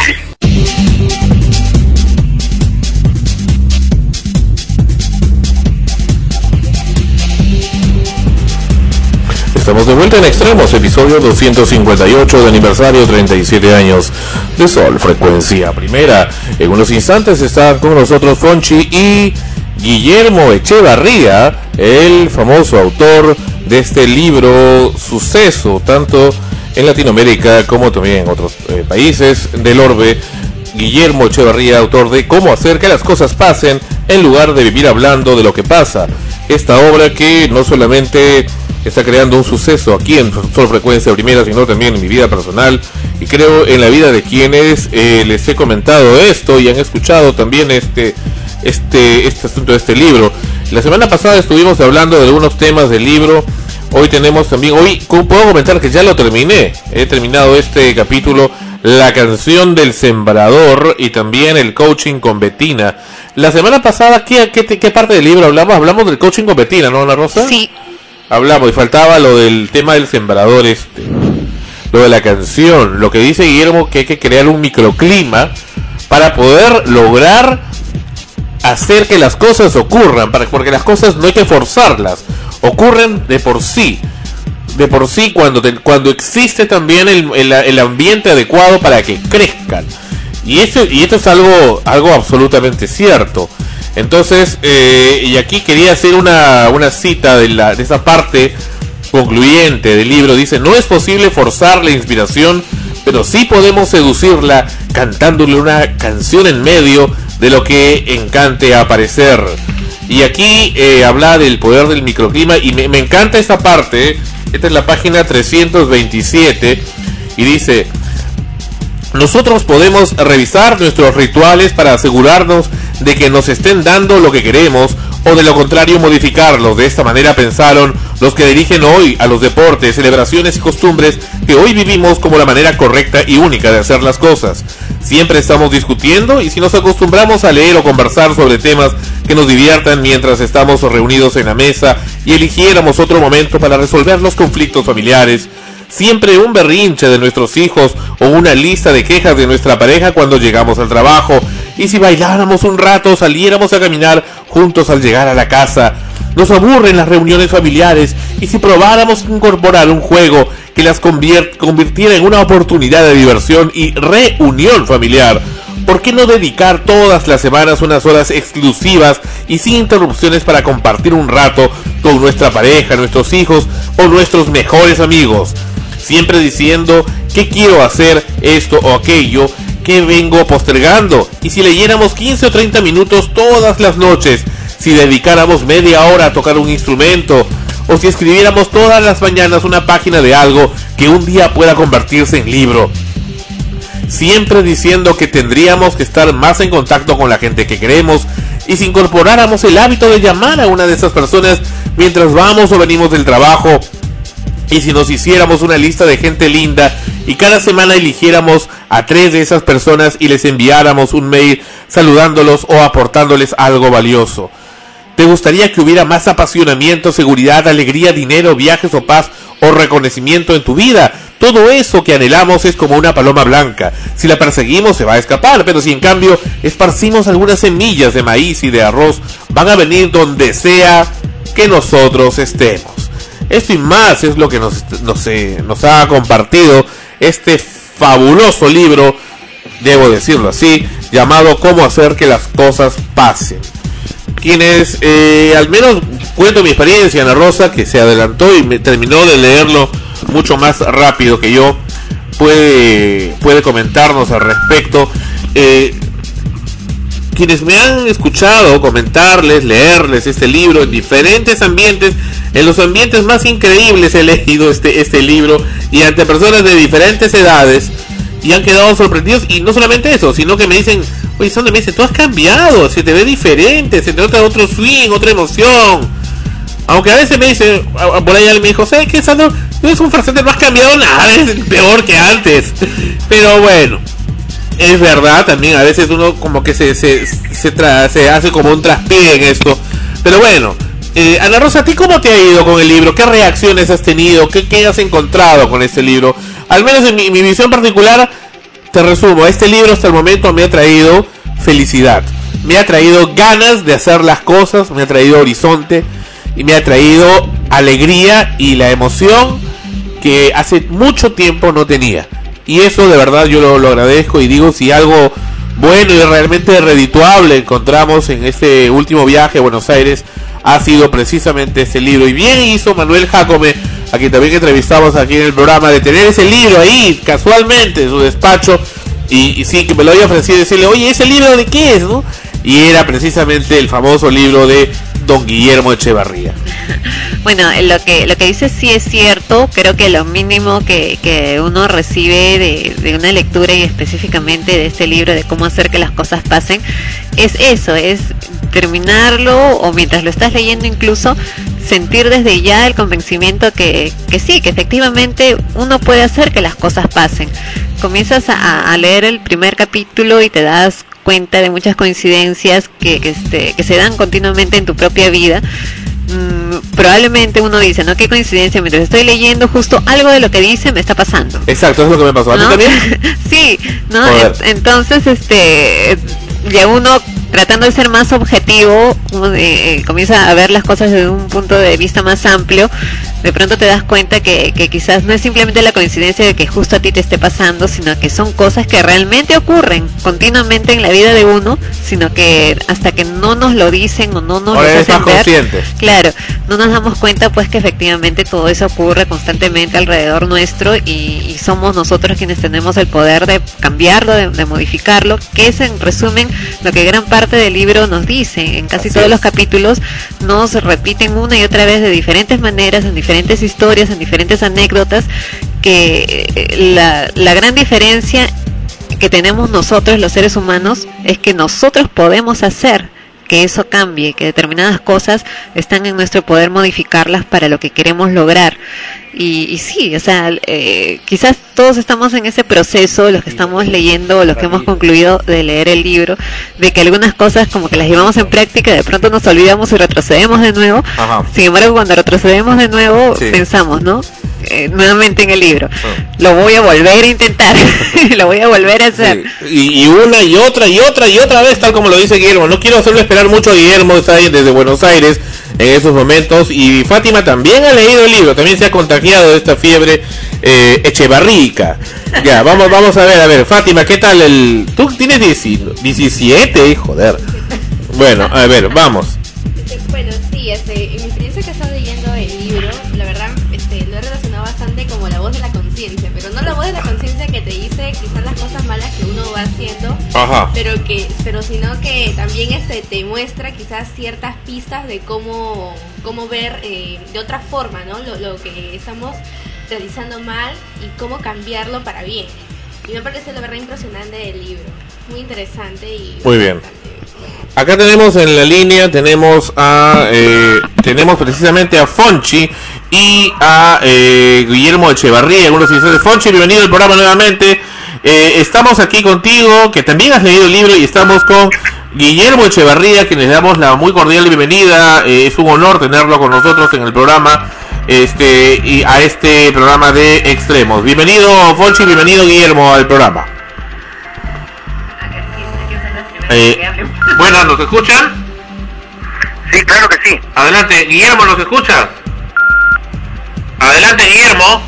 Estamos de vuelta en Extremos, episodio doscientos cincuenta y ocho de aniversario, treinta y siete años de Sol, frecuencia primera. En unos instantes está con nosotros Fonchi y Guillermo Echevarría, el famoso autor de este libro Suceso, tanto en Latinoamérica como también en otros eh, países del orbe. Guillermo Echevarría, autor de Cómo hacer que las cosas pasen en lugar de vivir hablando de lo que pasa. Esta obra que no solamente está creando un suceso aquí en Sol Frecuencia Primera, sino también en mi vida personal y creo en la vida de quienes eh, les he comentado esto y han escuchado también este este este asunto de este libro. La semana pasada estuvimos hablando de algunos temas del libro. Hoy tenemos también, hoy puedo comentar que ya lo terminé, he terminado este capítulo, La canción del sembrador, y también el coaching con Betina. La semana pasada, ¿qué, qué, qué parte del libro hablamos? Hablamos del coaching con Betina, ¿no, Ana Rosa? Sí. Hablamos, y faltaba lo del tema del sembrador, este, lo de la canción, lo que dice Guillermo, que hay que crear un microclima para poder lograr hacer que las cosas ocurran, para, porque las cosas no hay que forzarlas, ocurren de por sí, de por sí cuando, te, cuando existe también el, el, el ambiente adecuado para que crezcan, y esto, y esto es algo, algo absolutamente cierto. Entonces, eh, y aquí quería hacer una, una cita de, la, de esa parte concluyente del libro. Dice: no es posible forzar la inspiración, pero sí podemos seducirla cantándole una canción en medio de lo que encante aparecer. Y aquí eh, habla del poder del microclima, y me, me encanta esta parte. Esta es la página trescientos veintisiete, y dice: nosotros podemos revisar nuestros rituales para asegurarnos de que nos estén dando lo que queremos o de lo contrario modificarlos. De esta manera pensaron los que dirigen hoy a los deportes, celebraciones y costumbres que hoy vivimos como la manera correcta y única de hacer las cosas. Siempre estamos discutiendo, y si nos acostumbramos a leer o conversar sobre temas que nos diviertan mientras estamos reunidos en la mesa y eligiéramos otro momento para resolver los conflictos familiares, siempre un berrinche de nuestros hijos o una lista de quejas de nuestra pareja cuando llegamos al trabajo, y si bailáramos un rato, saliéramos a caminar juntos al llegar a la casa. Nos aburren las reuniones familiares, y si probáramos incorporar un juego que las conviert- convirtiera en una oportunidad de diversión y reunión familiar. ¿Por qué no dedicar todas las semanas unas horas exclusivas y sin interrupciones para compartir un rato con nuestra pareja, nuestros hijos o nuestros mejores amigos? Siempre diciendo que quiero hacer esto o aquello que vengo postergando. Y si leyéramos quince o treinta minutos todas las noches, si dedicáramos media hora a tocar un instrumento, o si escribiéramos todas las mañanas una página de algo que un día pueda convertirse en libro. Siempre diciendo que tendríamos que estar más en contacto con la gente que queremos, y si incorporáramos el hábito de llamar a una de esas personas mientras vamos o venimos del trabajo, y si nos hiciéramos una lista de gente linda y cada semana eligiéramos a tres de esas personas y les enviáramos un mail saludándolos o aportándoles algo valioso. ¿Te gustaría que hubiera más apasionamiento, seguridad, alegría, dinero, viajes o paz o reconocimiento en tu vida? Todo eso que anhelamos es como una paloma blanca. Si la perseguimos se va a escapar, pero si en cambio esparcimos algunas semillas de maíz y de arroz, van a venir donde sea que nosotros estemos. Esto y más es lo que nos, nos, eh, nos ha compartido este fabuloso libro, debo decirlo así, llamado Cómo hacer que las cosas pasen. Quienes, eh, al menos cuento mi experiencia, Ana Rosa, que se adelantó y me terminó de leerlo mucho más rápido que yo, puede, puede comentarnos al respecto. Eh, quienes me han escuchado comentarles, leerles este libro en diferentes ambientes, en los ambientes más increíbles he leído este, este libro, y ante personas de diferentes edades, y han quedado sorprendidos. Y no solamente eso, sino que me dicen: oye, Sandro, me dice, tú has cambiado, se te ve diferente, se te nota otro swing, otra emoción. Aunque a veces me dice, por ahí alguien me dijo, ¿sabes qué, Sandro? No es un farsante, no has cambiado nada, es peor que antes. Pero bueno, es verdad, también a veces uno como que se se, se, tra- se hace como un traspié en esto. Pero bueno, eh, Ana Rosa, ¿a ti cómo te ha ido con el libro? ¿Qué reacciones has tenido? ¿Qué, qué has encontrado con este libro? Al menos en mi, mi visión particular, te resumo, este libro hasta el momento me ha traído felicidad, me ha traído ganas de hacer las cosas, me ha traído horizonte y me ha traído alegría y la emoción que hace mucho tiempo no tenía. Y eso de verdad yo lo, lo agradezco, y digo, si algo bueno y realmente redituable encontramos en este último viaje a Buenos Aires, ha sido precisamente este libro. Y bien hizo Manuel Jácome, a quien también entrevistamos aquí en el programa, de tener ese libro ahí casualmente en su despacho, y, y sí, que me lo había ofrecido, decirle, oye, ¿ese libro de qué es, no? Y era precisamente el famoso libro de don Guillermo Echevarría. Bueno, lo que lo que dice sí es cierto. Creo que lo mínimo que, que uno recibe de, de una lectura, y específicamente de este libro de cómo hacer que las cosas pasen, es eso, es terminarlo, o mientras lo estás leyendo incluso, sentir desde ya el convencimiento que, que sí, que efectivamente uno puede hacer que las cosas pasen. Comienzas a, a leer el primer capítulo y te das cuenta de muchas coincidencias que, que, este, que se dan continuamente en tu propia vida. Mm, probablemente uno dice, ¿no? Qué coincidencia, mientras estoy leyendo justo algo de lo que dice me está pasando. Exacto, es lo que me pasó. ¿A ¿No? ti también? Sí, ¿no? En, entonces, este, ya uno, tratando de ser más objetivo, uno de, eh, comienza a ver las cosas desde un punto de vista más amplio. De pronto te das cuenta que, que quizás no es simplemente la coincidencia de que justo a ti te esté pasando, sino que son cosas que realmente ocurren continuamente en la vida de uno, sino que hasta que no nos lo dicen o no nos lo hacen ver, claro, no nos damos cuenta pues que efectivamente todo eso ocurre constantemente alrededor nuestro, y, y somos nosotros quienes tenemos el poder de cambiarlo, de, de modificarlo, que es en resumen lo que gran parte del libro nos dice. En casi Así todos es. los capítulos nos repiten una y otra vez de diferentes maneras, en diferentes diferentes historias, en diferentes anécdotas, que la, la gran diferencia que tenemos nosotros los seres humanos es que nosotros podemos hacer que eso cambie, que determinadas cosas están en nuestro poder modificarlas para lo que queremos lograr. Y, y sí, o sea, eh, quizás todos estamos en ese proceso, los que estamos leyendo, los que hemos concluido de leer el libro, de que algunas cosas como que las llevamos en práctica, de pronto nos olvidamos y retrocedemos de nuevo. Ajá. Sin embargo, cuando retrocedemos de nuevo, sí. pensamos, ¿no? Eh, nuevamente en el libro, oh. lo voy a volver a intentar, lo voy a volver a hacer. Sí. Y, y una y otra y otra y otra vez, tal como lo dice Guillermo. No quiero hacerlo esperar mucho a Guillermo, está ahí desde Buenos Aires en esos momentos, y Fátima también ha leído el libro, también se ha contagiado de esta fiebre eh, echevarrica. Ya, vamos vamos a ver, a ver, Fátima, ¿qué tal el...? Tú tienes diecisiete, joder. Bueno, a ver, vamos. Bueno, sí, este, en mi experiencia que he estado leyendo el libro, la verdad, este, lo he relacionado bastante como la voz de la conciencia, pero no la voz de la conciencia que te dice quizás las cosas malas que uno va haciendo, Ajá. pero que, pero sino que también este te muestra quizás ciertas pistas de cómo, cómo ver eh, de otra forma, ¿no? Lo, lo que estamos realizando mal y cómo cambiarlo para bien. Y me parece la verdad impresionante el libro, muy interesante y muy bien. Acá tenemos en la línea, tenemos a eh, tenemos precisamente a Fonchi y a eh, Guillermo Echevarría, algunos de Fonchi, bienvenido al programa nuevamente. Eh, estamos aquí contigo, que también has leído el libro, y estamos con Guillermo Echevarría, que les damos la muy cordial bienvenida. Eh, es un honor tenerlo con nosotros en el programa, este y a este programa de Extremos. Bienvenido Fonchi, bienvenido Guillermo al programa. Eh, bueno, ¿nos escuchan? Sí, claro que sí. Adelante, Guillermo, ¿nos escuchas? Adelante, Guillermo.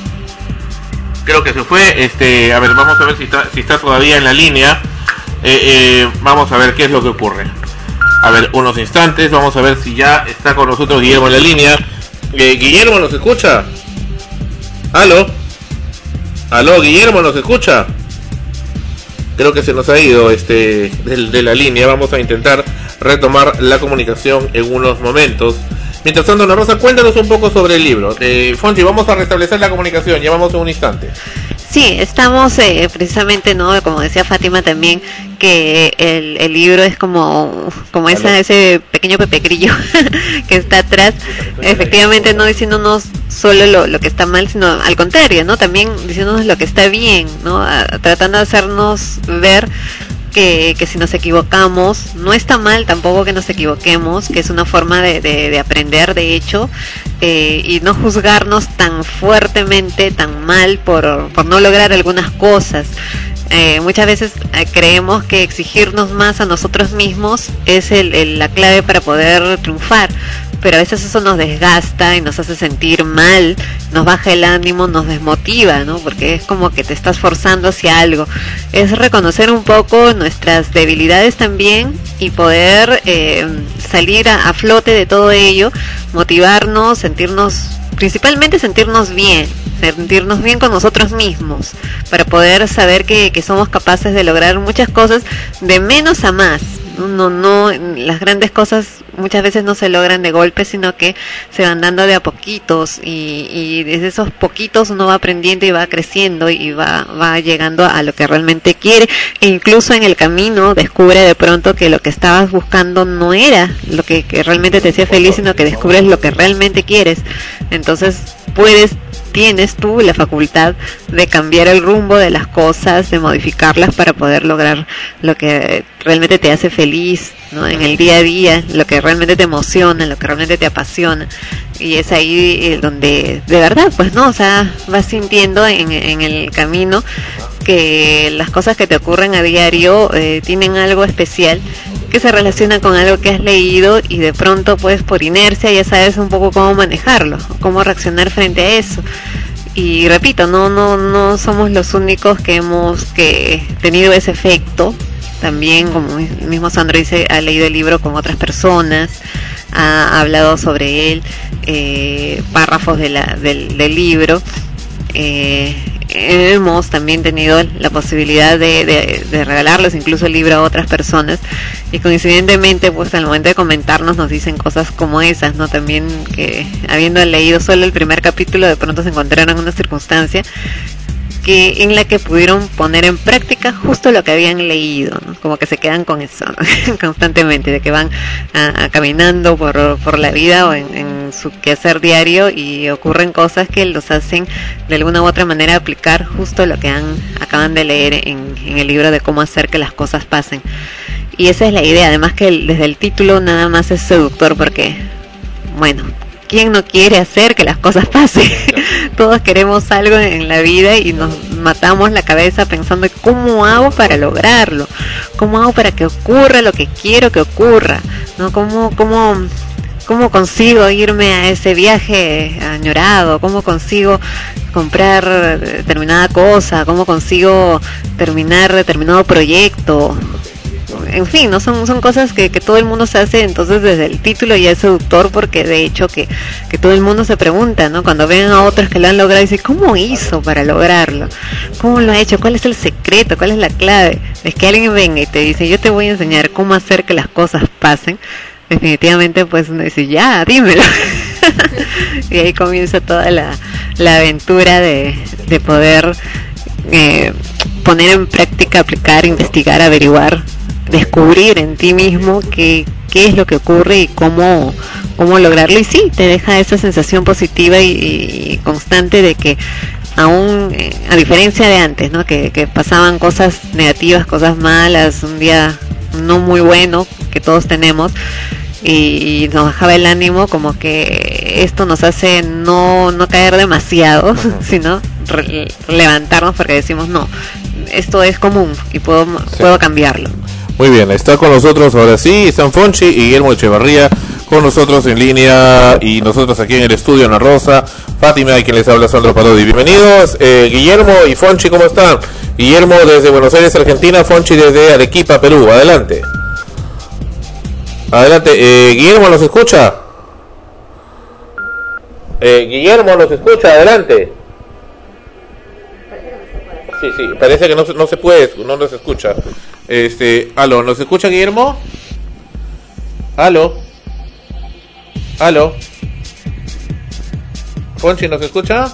Creo que se fue. Este, a ver, vamos a ver si está, si está todavía en la línea. Eh, eh, vamos a ver qué es lo que ocurre. A ver, unos instantes, vamos a ver si ya está con nosotros Guillermo en la línea. Eh, Guillermo, ¿nos escucha? ¿Aló? ¿Aló, Guillermo, nos escucha? Creo que se nos ha ido este de, de la línea. Vamos a intentar retomar la comunicación en unos momentos. Mientras tanto, Ana Rosa, cuéntanos un poco sobre el libro. Eh, Fonchi, vamos a restablecer la comunicación. Ya vamos en un instante. Sí, estamos eh, precisamente, ¿no? Como decía Fátima también, que el, el libro es como como esa, ese pequeño Pepe Grillo que está atrás, efectivamente no diciéndonos solo lo, lo que está mal, sino al contrario, ¿no? También diciéndonos lo que está bien, ¿no? A, tratando de hacernos ver que, que si nos equivocamos, no está mal tampoco que nos equivoquemos, que es una forma de, de, de aprender, de hecho, eh, y no juzgarnos tan fuertemente, tan mal por, por no lograr algunas cosas. Eh, muchas veces eh, creemos que exigirnos más a nosotros mismos es el, el, la clave para poder triunfar, pero a veces eso nos desgasta y nos hace sentir mal, nos baja el ánimo, nos desmotiva, ¿no? Porque es como que te estás forzando hacia algo. Es reconocer un poco nuestras debilidades también y poder eh, salir a, a flote de todo ello, motivarnos, sentirnos, principalmente sentirnos bien, sentirnos bien con nosotros mismos, para poder saber que, que somos capaces de lograr muchas cosas de menos a más. No, no, las grandes cosas muchas veces no se logran de golpe, sino que se van dando de a poquitos, y, y desde esos poquitos uno va aprendiendo y va creciendo y va, va llegando a lo que realmente quiere, e incluso en el camino descubre de pronto que lo que estabas buscando no era lo que, que realmente te hacía feliz, sino que descubres lo que realmente quieres. Entonces puedes tienes tú la facultad de cambiar el rumbo de las cosas, de modificarlas para poder lograr lo que realmente te hace feliz, ¿no? En el día a día, lo que realmente te emociona, lo que realmente te apasiona. Y es ahí eh, donde de verdad, pues no, o sea, vas sintiendo en, en el camino que las cosas que te ocurren a diario eh, tienen algo especial, que se relaciona con algo que has leído, y de pronto pues por inercia ya sabes un poco cómo manejarlo, cómo reaccionar frente a eso. Y repito, no no no somos los únicos que hemos que tenido ese efecto. También, como el mismo Sandro dice, ha leído el libro con otras personas, ha hablado sobre él, eh, párrafos de la, del, del libro. Eh, hemos también tenido la posibilidad de, de, de regalarles incluso el libro a otras personas, y coincidentemente pues al momento de comentarnos nos dicen cosas como esas, ¿no? También que habiendo leído solo el primer capítulo de pronto se encontraron en una circunstancia que en la que pudieron poner en práctica justo lo que habían leído, ¿no? Como que se quedan con eso, ¿no? Constantemente, de que van a, a caminando por, por la vida o en, en su quehacer diario y ocurren cosas que los hacen de alguna u otra manera aplicar justo lo que han acaban de leer en, en el libro de cómo hacer que las cosas pasen. Y esa es la idea, además que el, desde el título nada más es seductor porque, bueno, ¿quién no quiere hacer que las cosas pasen? Todos queremos algo en la vida y nos matamos la cabeza pensando ¿cómo hago para lograrlo? ¿Cómo hago para que ocurra lo que quiero que ocurra? ¿No? ¿Cómo, cómo, cómo consigo irme a ese viaje añorado? ¿Cómo consigo comprar determinada cosa? ¿Cómo consigo terminar determinado proyecto? En fin, no son son cosas que, que todo el mundo se hace, entonces desde el título ya es seductor porque de hecho que, que todo el mundo se pregunta, ¿no? Cuando ven a otros que lo han logrado, dicen, ¿cómo hizo para lograrlo? ¿Cómo lo ha hecho? ¿Cuál es el secreto? ¿Cuál es la clave? Es que alguien venga y te dice, yo te voy a enseñar cómo hacer que las cosas pasen. Definitivamente pues uno dice, ya, dímelo. Y ahí comienza toda la, la aventura de, de poder eh, poner en práctica, aplicar, investigar, averiguar, descubrir en ti mismo qué, qué es lo que ocurre y cómo, cómo lograrlo. Y sí, te deja esa sensación positiva y, y constante de que aún, eh, a diferencia de antes, ¿no? Que, que pasaban cosas negativas, cosas malas, un día no muy bueno que todos tenemos y, y nos bajaba el ánimo, como que esto nos hace no, no caer demasiado, uh-huh. sino re- levantarnos porque decimos, no, esto es común y puedo, sí. puedo cambiarlo. Muy bien, está con nosotros ahora sí San Fonchi y Guillermo Echevarría con nosotros en línea y nosotros aquí en el estudio Ana Rosa, Fátima y quien les habla Sandro Parodi. Bienvenidos, eh, Guillermo y Fonchi, ¿cómo están? Guillermo desde Buenos Aires, Argentina, Fonchi desde Arequipa, Perú. Adelante. Adelante, eh, Guillermo, ¿nos escucha? Eh, Guillermo, ¿nos escucha? Adelante. Sí, sí, parece que no, no se puede, no nos escucha. Este, aló, ¿nos escucha Guillermo? Aló. Aló. Fonchi, ¿nos escucha?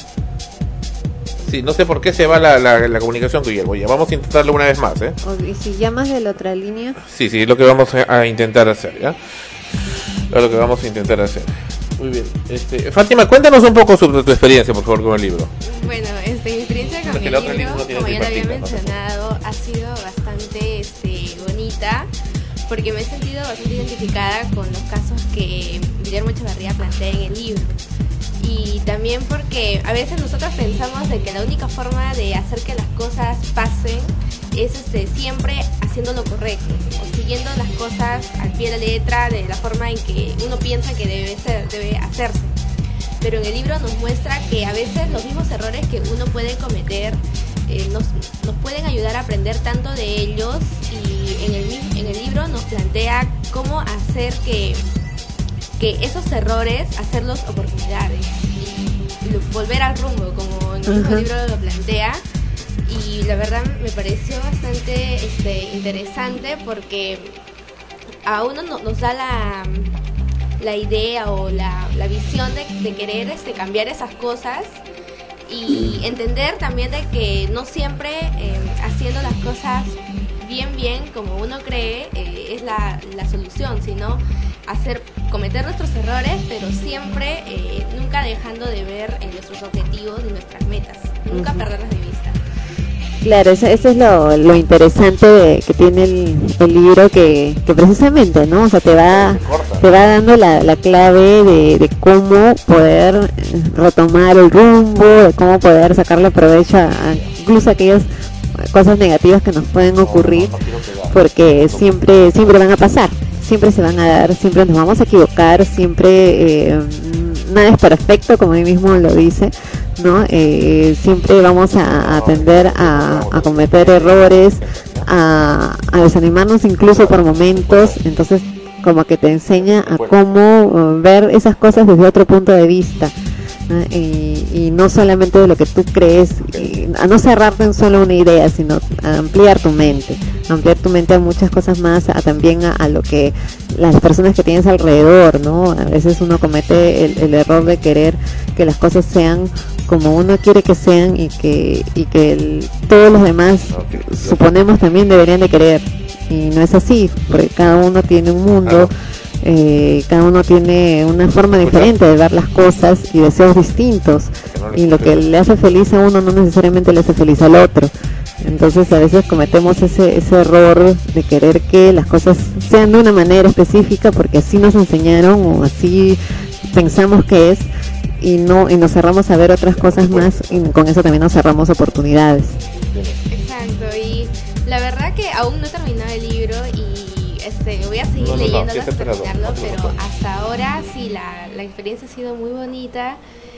Sí, no sé por qué se va la, la, la comunicación, Guillermo. Ya vamos a intentarlo una vez más, ¿eh? ¿Y si llamas de la otra línea? Sí, sí, es lo que vamos a, a intentar hacer, ¿ya? Es lo que vamos a intentar hacer. Muy bien. Este, Fátima, cuéntanos un poco sobre tu experiencia, por favor, con el libro. Bueno, este, mi experiencia con el libro, libro no como ya lo había mencionado, ha sido bastante este, bonita, porque me he sentido bastante identificada con los casos que Guillermo Echevarría plantea en el libro. Y también porque a veces nosotros pensamos de que la única forma de hacer que las cosas pasen es este, siempre haciendo lo correcto o siguiendo las cosas al pie de la letra de la forma en que uno piensa que debe ser, debe hacerse. Pero en el libro nos muestra que a veces los mismos errores que uno puede cometer eh, nos, nos pueden ayudar a aprender tanto de ellos, y en el, en el libro nos plantea cómo hacer que que esos errores, hacerlos oportunidades y, y volver al rumbo, como en el mismo uh-huh. libro lo plantea. Y la verdad me pareció bastante este, interesante, porque a uno no, nos da la, la idea o la, la visión de, de querer este, cambiar esas cosas, y entender también de que no siempre eh, haciendo las cosas bien bien como uno cree eh, es la, la solución, sino hacer cometer nuestros errores, pero siempre eh, nunca dejando de ver eh, nuestros objetivos y nuestras metas, nunca uh-huh. perderlas de vista. Claro, eso, eso es lo, lo interesante de, que tiene el, el libro, que, que precisamente, ¿no? O sea, te va te va dando la, la clave de, de cómo poder retomar el rumbo, de cómo poder sacarle provecho a, a incluso a aquellas cosas negativas que nos pueden ocurrir, porque siempre siempre van a pasar, siempre se van a dar, siempre nos vamos a equivocar, siempre eh, nada es perfecto, como él mismo lo dice, ¿no? Eh, siempre vamos a, a tender a, a cometer errores, a, a desanimarnos incluso por momentos. Entonces como que te enseña a cómo uh, ver esas cosas desde otro punto de vista, ¿no? Y, y no solamente de lo que tú crees, y a no cerrarte en solo una idea, sino a ampliar tu mente, ampliar tu mente a muchas cosas más, a también a, a lo que las personas que tienes alrededor, ¿no? A veces uno comete el, el error de querer que las cosas sean como uno quiere que sean y que y que el, todos los demás suponemos también deberían de querer, y no es así, porque cada uno tiene un mundo, eh, cada uno tiene una forma diferente de ver las cosas y deseos distintos, y lo que le hace feliz a uno no necesariamente le hace feliz al otro. Entonces a veces cometemos ese ese error de querer que las cosas sean de una manera específica porque así nos enseñaron o así pensamos que es, y no y nos cerramos a ver otras cosas más, y con eso también nos cerramos oportunidades. Exacto, y la verdad que aún no he terminado el libro y este voy a seguir No, no, no, leyéndolo sí, hasta esperado. terminarlo, No, no, pero no. hasta ahora sí la, la experiencia ha sido muy bonita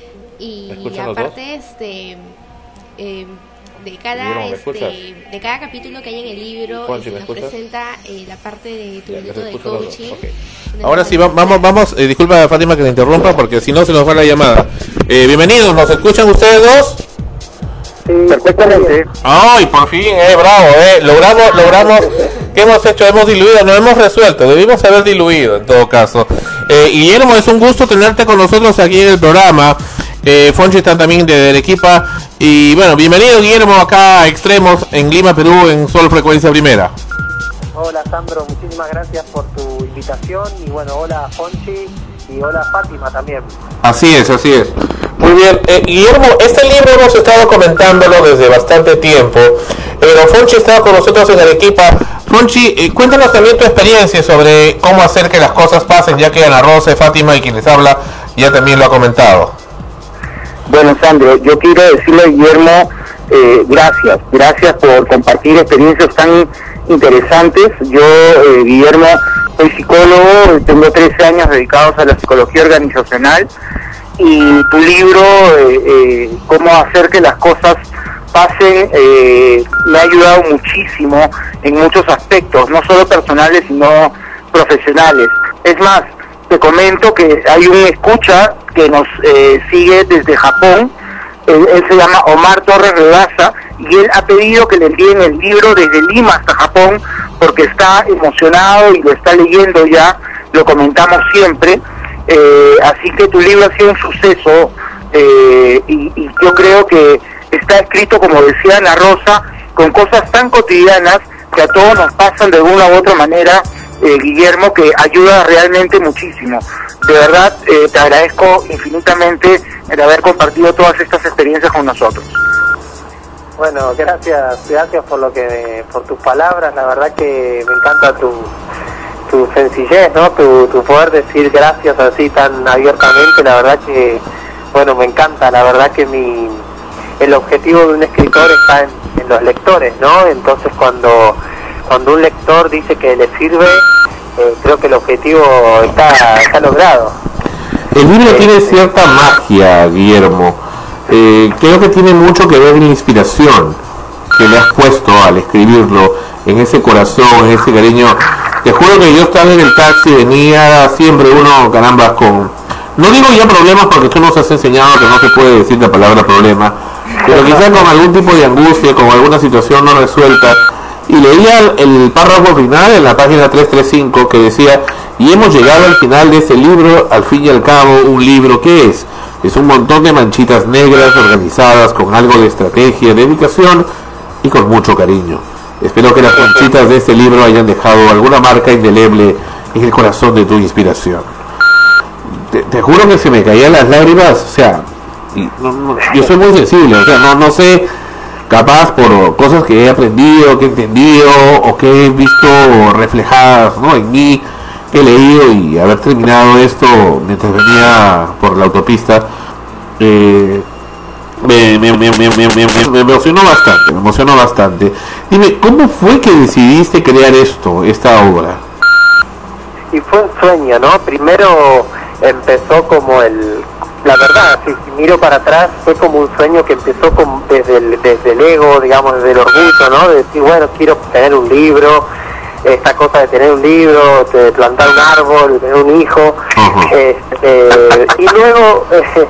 y ¿Escuchan los aparte este eh, de cada Guillermo, ¿me este, escuchas? de cada capítulo que hay en el libro Juanchi, este, ¿me nos escuchas? presenta eh, la parte de tu Ya, minuto los de escucho los dos, coaching. ok. Ahora sí, va- vamos, vamos, eh, disculpa Fátima que te interrumpa porque si no se nos va la llamada. Eh, bienvenidos, ¿nos escuchan ustedes dos? Sí, perfectamente. Ay, por fin, eh, bravo, eh, logramos, logramos, ¿qué hemos hecho? Hemos diluido, no hemos resuelto, debimos haber diluido en todo caso. Eh, Guillermo, es un gusto tenerte con nosotros aquí en el programa. Eh, Fonchi está también de Arequipa. Y bueno, bienvenido Guillermo acá a Extremos en Lima, Perú, en Sol Frecuencia Primera. Hola Sandro, muchísimas gracias por tu invitación y bueno, hola Fonchi y hola Fátima también. Así es, así es. Muy bien, eh, Guillermo, este libro hemos estado comentándolo desde bastante tiempo, pero Fonchi estaba con nosotros en Arequipa. Fonchi, eh, cuéntanos también tu experiencia sobre cómo hacer que las cosas pasen, ya que Ana Rosa y Fátima y quien les habla ya también lo ha comentado. Bueno, Sandro, yo quiero decirle a Guillermo, eh, gracias, gracias por compartir experiencias tan interesantes. Yo, eh, Guillermo, soy psicólogo, tengo trece años dedicados a la psicología organizacional, y tu libro, eh, eh, cómo hacer que las cosas pasen, eh, me ha ayudado muchísimo en muchos aspectos, no solo personales, sino profesionales. Es más, te comento que hay un escucha que nos eh, sigue desde Japón. Él, él se llama Omar Torres Redaza y él ha pedido que le envíen el libro desde Lima hasta Japón porque está emocionado y lo está leyendo ya, lo comentamos siempre. Eh, así que tu libro ha sido un suceso, eh, y, y yo creo que está escrito, como decía Ana Rosa, con cosas tan cotidianas que a todos nos pasan de una u otra manera, eh, Guillermo, que ayuda realmente muchísimo. De verdad, eh, te agradezco infinitamente el haber compartido todas estas experiencias con nosotros. Bueno, gracias, gracias por lo que, por tus palabras, la verdad que me encanta tu, tu sencillez, ¿no? Tu, tu poder decir gracias así tan abiertamente, la verdad que, bueno, me encanta, la verdad que mi, el objetivo de un escritor está en, en los lectores, ¿no? Entonces cuando, cuando un lector dice que le sirve, eh, creo que el objetivo está, está logrado. El libro Eh, tiene cierta magia, Guillermo. Eh, creo que tiene mucho que ver en la inspiración que le has puesto al escribirlo, en ese corazón, en ese cariño. Te juro que yo estaba en el taxi, venía siempre uno, caramba, con... No digo ya problemas porque tú nos has enseñado que no se puede decir la palabra problema, pero quizás con algún tipo de angustia, con alguna situación no resuelta. Y leía el, el párrafo final en la página trescientos treinta y cinco que decía: y hemos llegado al final de este libro, al fin y al cabo, un libro que es, es un montón de manchitas negras organizadas con algo de estrategia, dedicación y con mucho cariño. Espero que las manchitas de este libro hayan dejado alguna marca indeleble en el corazón de tu inspiración. Te, te juro que se me caían las lágrimas, o sea, y no, no, yo soy muy sensible, o sea, no, no sé, capaz por cosas que he aprendido, que he entendido o que he visto reflejadas, ¿no?, en mí, que he leído, y haber terminado esto mientras venía por la autopista, eh, me, me, me, me, me, me, me emocionó bastante, me emocionó bastante. Dime, ¿cómo fue que decidiste crear esto, esta obra? Y fue un sueño, ¿no? Primero empezó como el... La verdad, si, si miro para atrás, fue como un sueño que empezó con, desde, el, desde el ego, digamos, desde el orgullo, ¿no? De decir, bueno, quiero tener un libro, esta cosa de tener un libro, de plantar un árbol, de tener un hijo. Este, y luego, eh,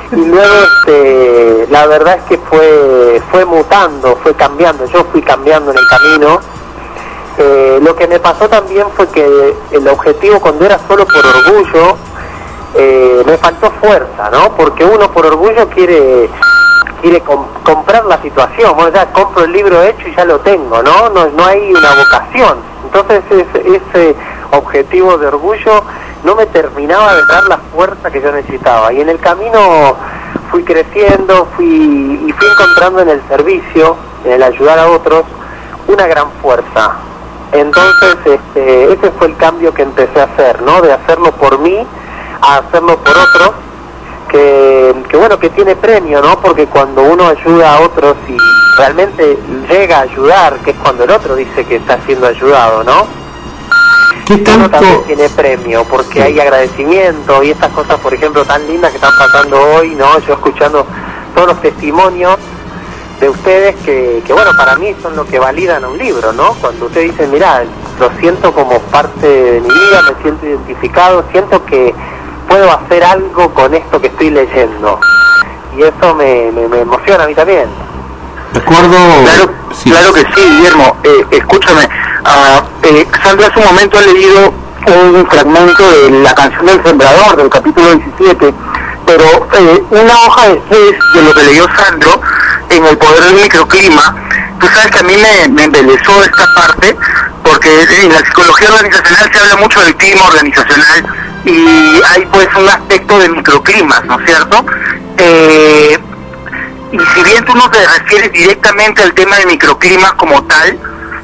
y luego este, la verdad es que fue fue mutando, fue cambiando, yo fui cambiando en el camino. Eh, lo que me pasó también fue que el objetivo, cuando era solo por orgullo, eh, me faltó fuerza, ¿no? Porque uno por orgullo quiere quiere com comprar la situación, bueno, ya compro el libro hecho y ya lo tengo, ¿no? No, no hay una vocación. Entonces ese, ese objetivo de orgullo no me terminaba de dar la fuerza que yo necesitaba. Y en el camino fui creciendo, fui y fui encontrando en el servicio, en el ayudar a otros, una gran fuerza. Entonces este, ese fue el cambio que empecé a hacer, ¿no? De hacerlo por mí a hacerlo por otros, que, que bueno, que tiene premio, ¿no? Porque cuando uno ayuda a otros y realmente llega a ayudar, que es cuando el otro dice que está siendo ayudado, ¿no? ¿Qué tanto? Uno también tiene premio, porque hay agradecimiento y estas cosas, por ejemplo, tan lindas que están pasando hoy, ¿no? Yo escuchando todos los testimonios de ustedes que, que bueno, para mí son lo que validan un libro, ¿no? Cuando ustedes dicen, mirá, lo siento como parte de mi vida, me siento identificado, siento que puedo hacer algo con esto que estoy leyendo. Y eso me, me, me emociona a mí también. Recuerdo... Claro, sí. Claro que sí, Guillermo. Eh, escúchame, uh, eh, Sandra hace un momento ha leído un fragmento de la canción del Sembrador, del capítulo diecisiete, pero eh, una hoja después de lo que leyó Sandro, en el poder del microclima, tú sabes que a mí me, me embelezó esta parte, porque en la psicología organizacional se habla mucho del clima organizacional y hay pues un aspecto de microclimas, ¿no es cierto? Eh, y si bien tú no te refieres directamente al tema de microclimas como tal,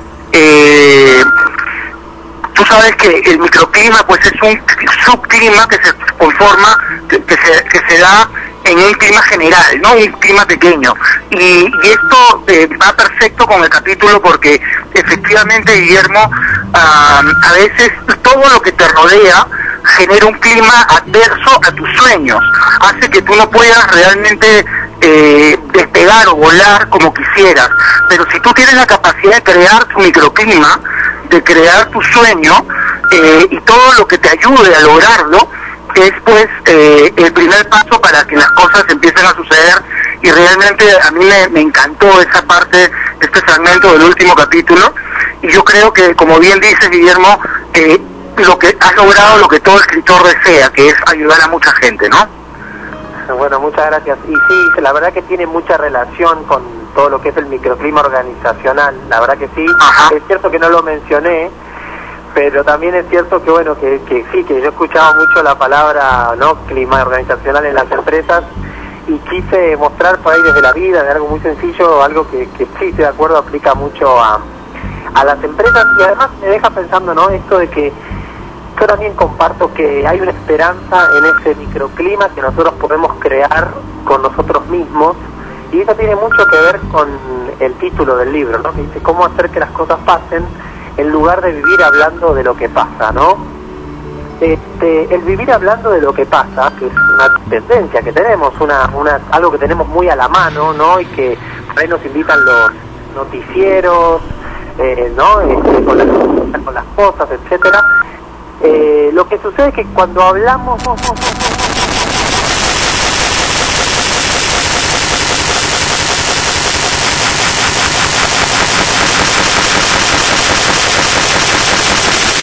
eh, tú sabes que el microclima pues es un subclima que se conforma, que, que, se, que se da en un clima general, no un clima pequeño. Y, y esto eh, va perfecto con el capítulo porque efectivamente, Guillermo, uh, a veces todo lo que te rodea genera un clima adverso a tus sueños, hace que tú no puedas realmente eh, despegar o volar como quisieras. Pero si tú tienes la capacidad de crear tu microclima, de crear tu sueño eh, y todo lo que te ayude a lograrlo, es pues eh, el primer paso para que las cosas empiecen a suceder. Y realmente a mí me, me encantó esa parte, este fragmento del último capítulo, y yo creo que, como bien dices, Guillermo, eh, lo que has logrado lo que todo escritor desea, que es ayudar a mucha gente, ¿no? Bueno, muchas gracias. Y sí, la verdad que tiene mucha relación con todo lo que es el microclima organizacional, la verdad que sí. Ajá. Es cierto que no lo mencioné, pero también es cierto que bueno, que, que sí, que yo escuchaba mucho la palabra, ¿no?, clima organizacional en las empresas, y quise mostrar por ahí desde la vida, de algo muy sencillo, algo que, que sí, estoy de acuerdo, aplica mucho a, a las empresas, y además me deja pensando, ¿no?, esto de que yo también comparto que hay una esperanza en ese microclima que nosotros podemos crear con nosotros mismos, y eso tiene mucho que ver con el título del libro, ¿no?, que dice cómo hacer que las cosas pasen en lugar de vivir hablando de lo que pasa, ¿no? Este, el vivir hablando de lo que pasa, que es una tendencia que tenemos, una, una algo que tenemos muy a la mano, ¿no?, y que por ahí nos invitan los noticieros, eh, ¿no?, este, con, las, con las cosas, etcétera. Eh, lo que sucede es que cuando hablamos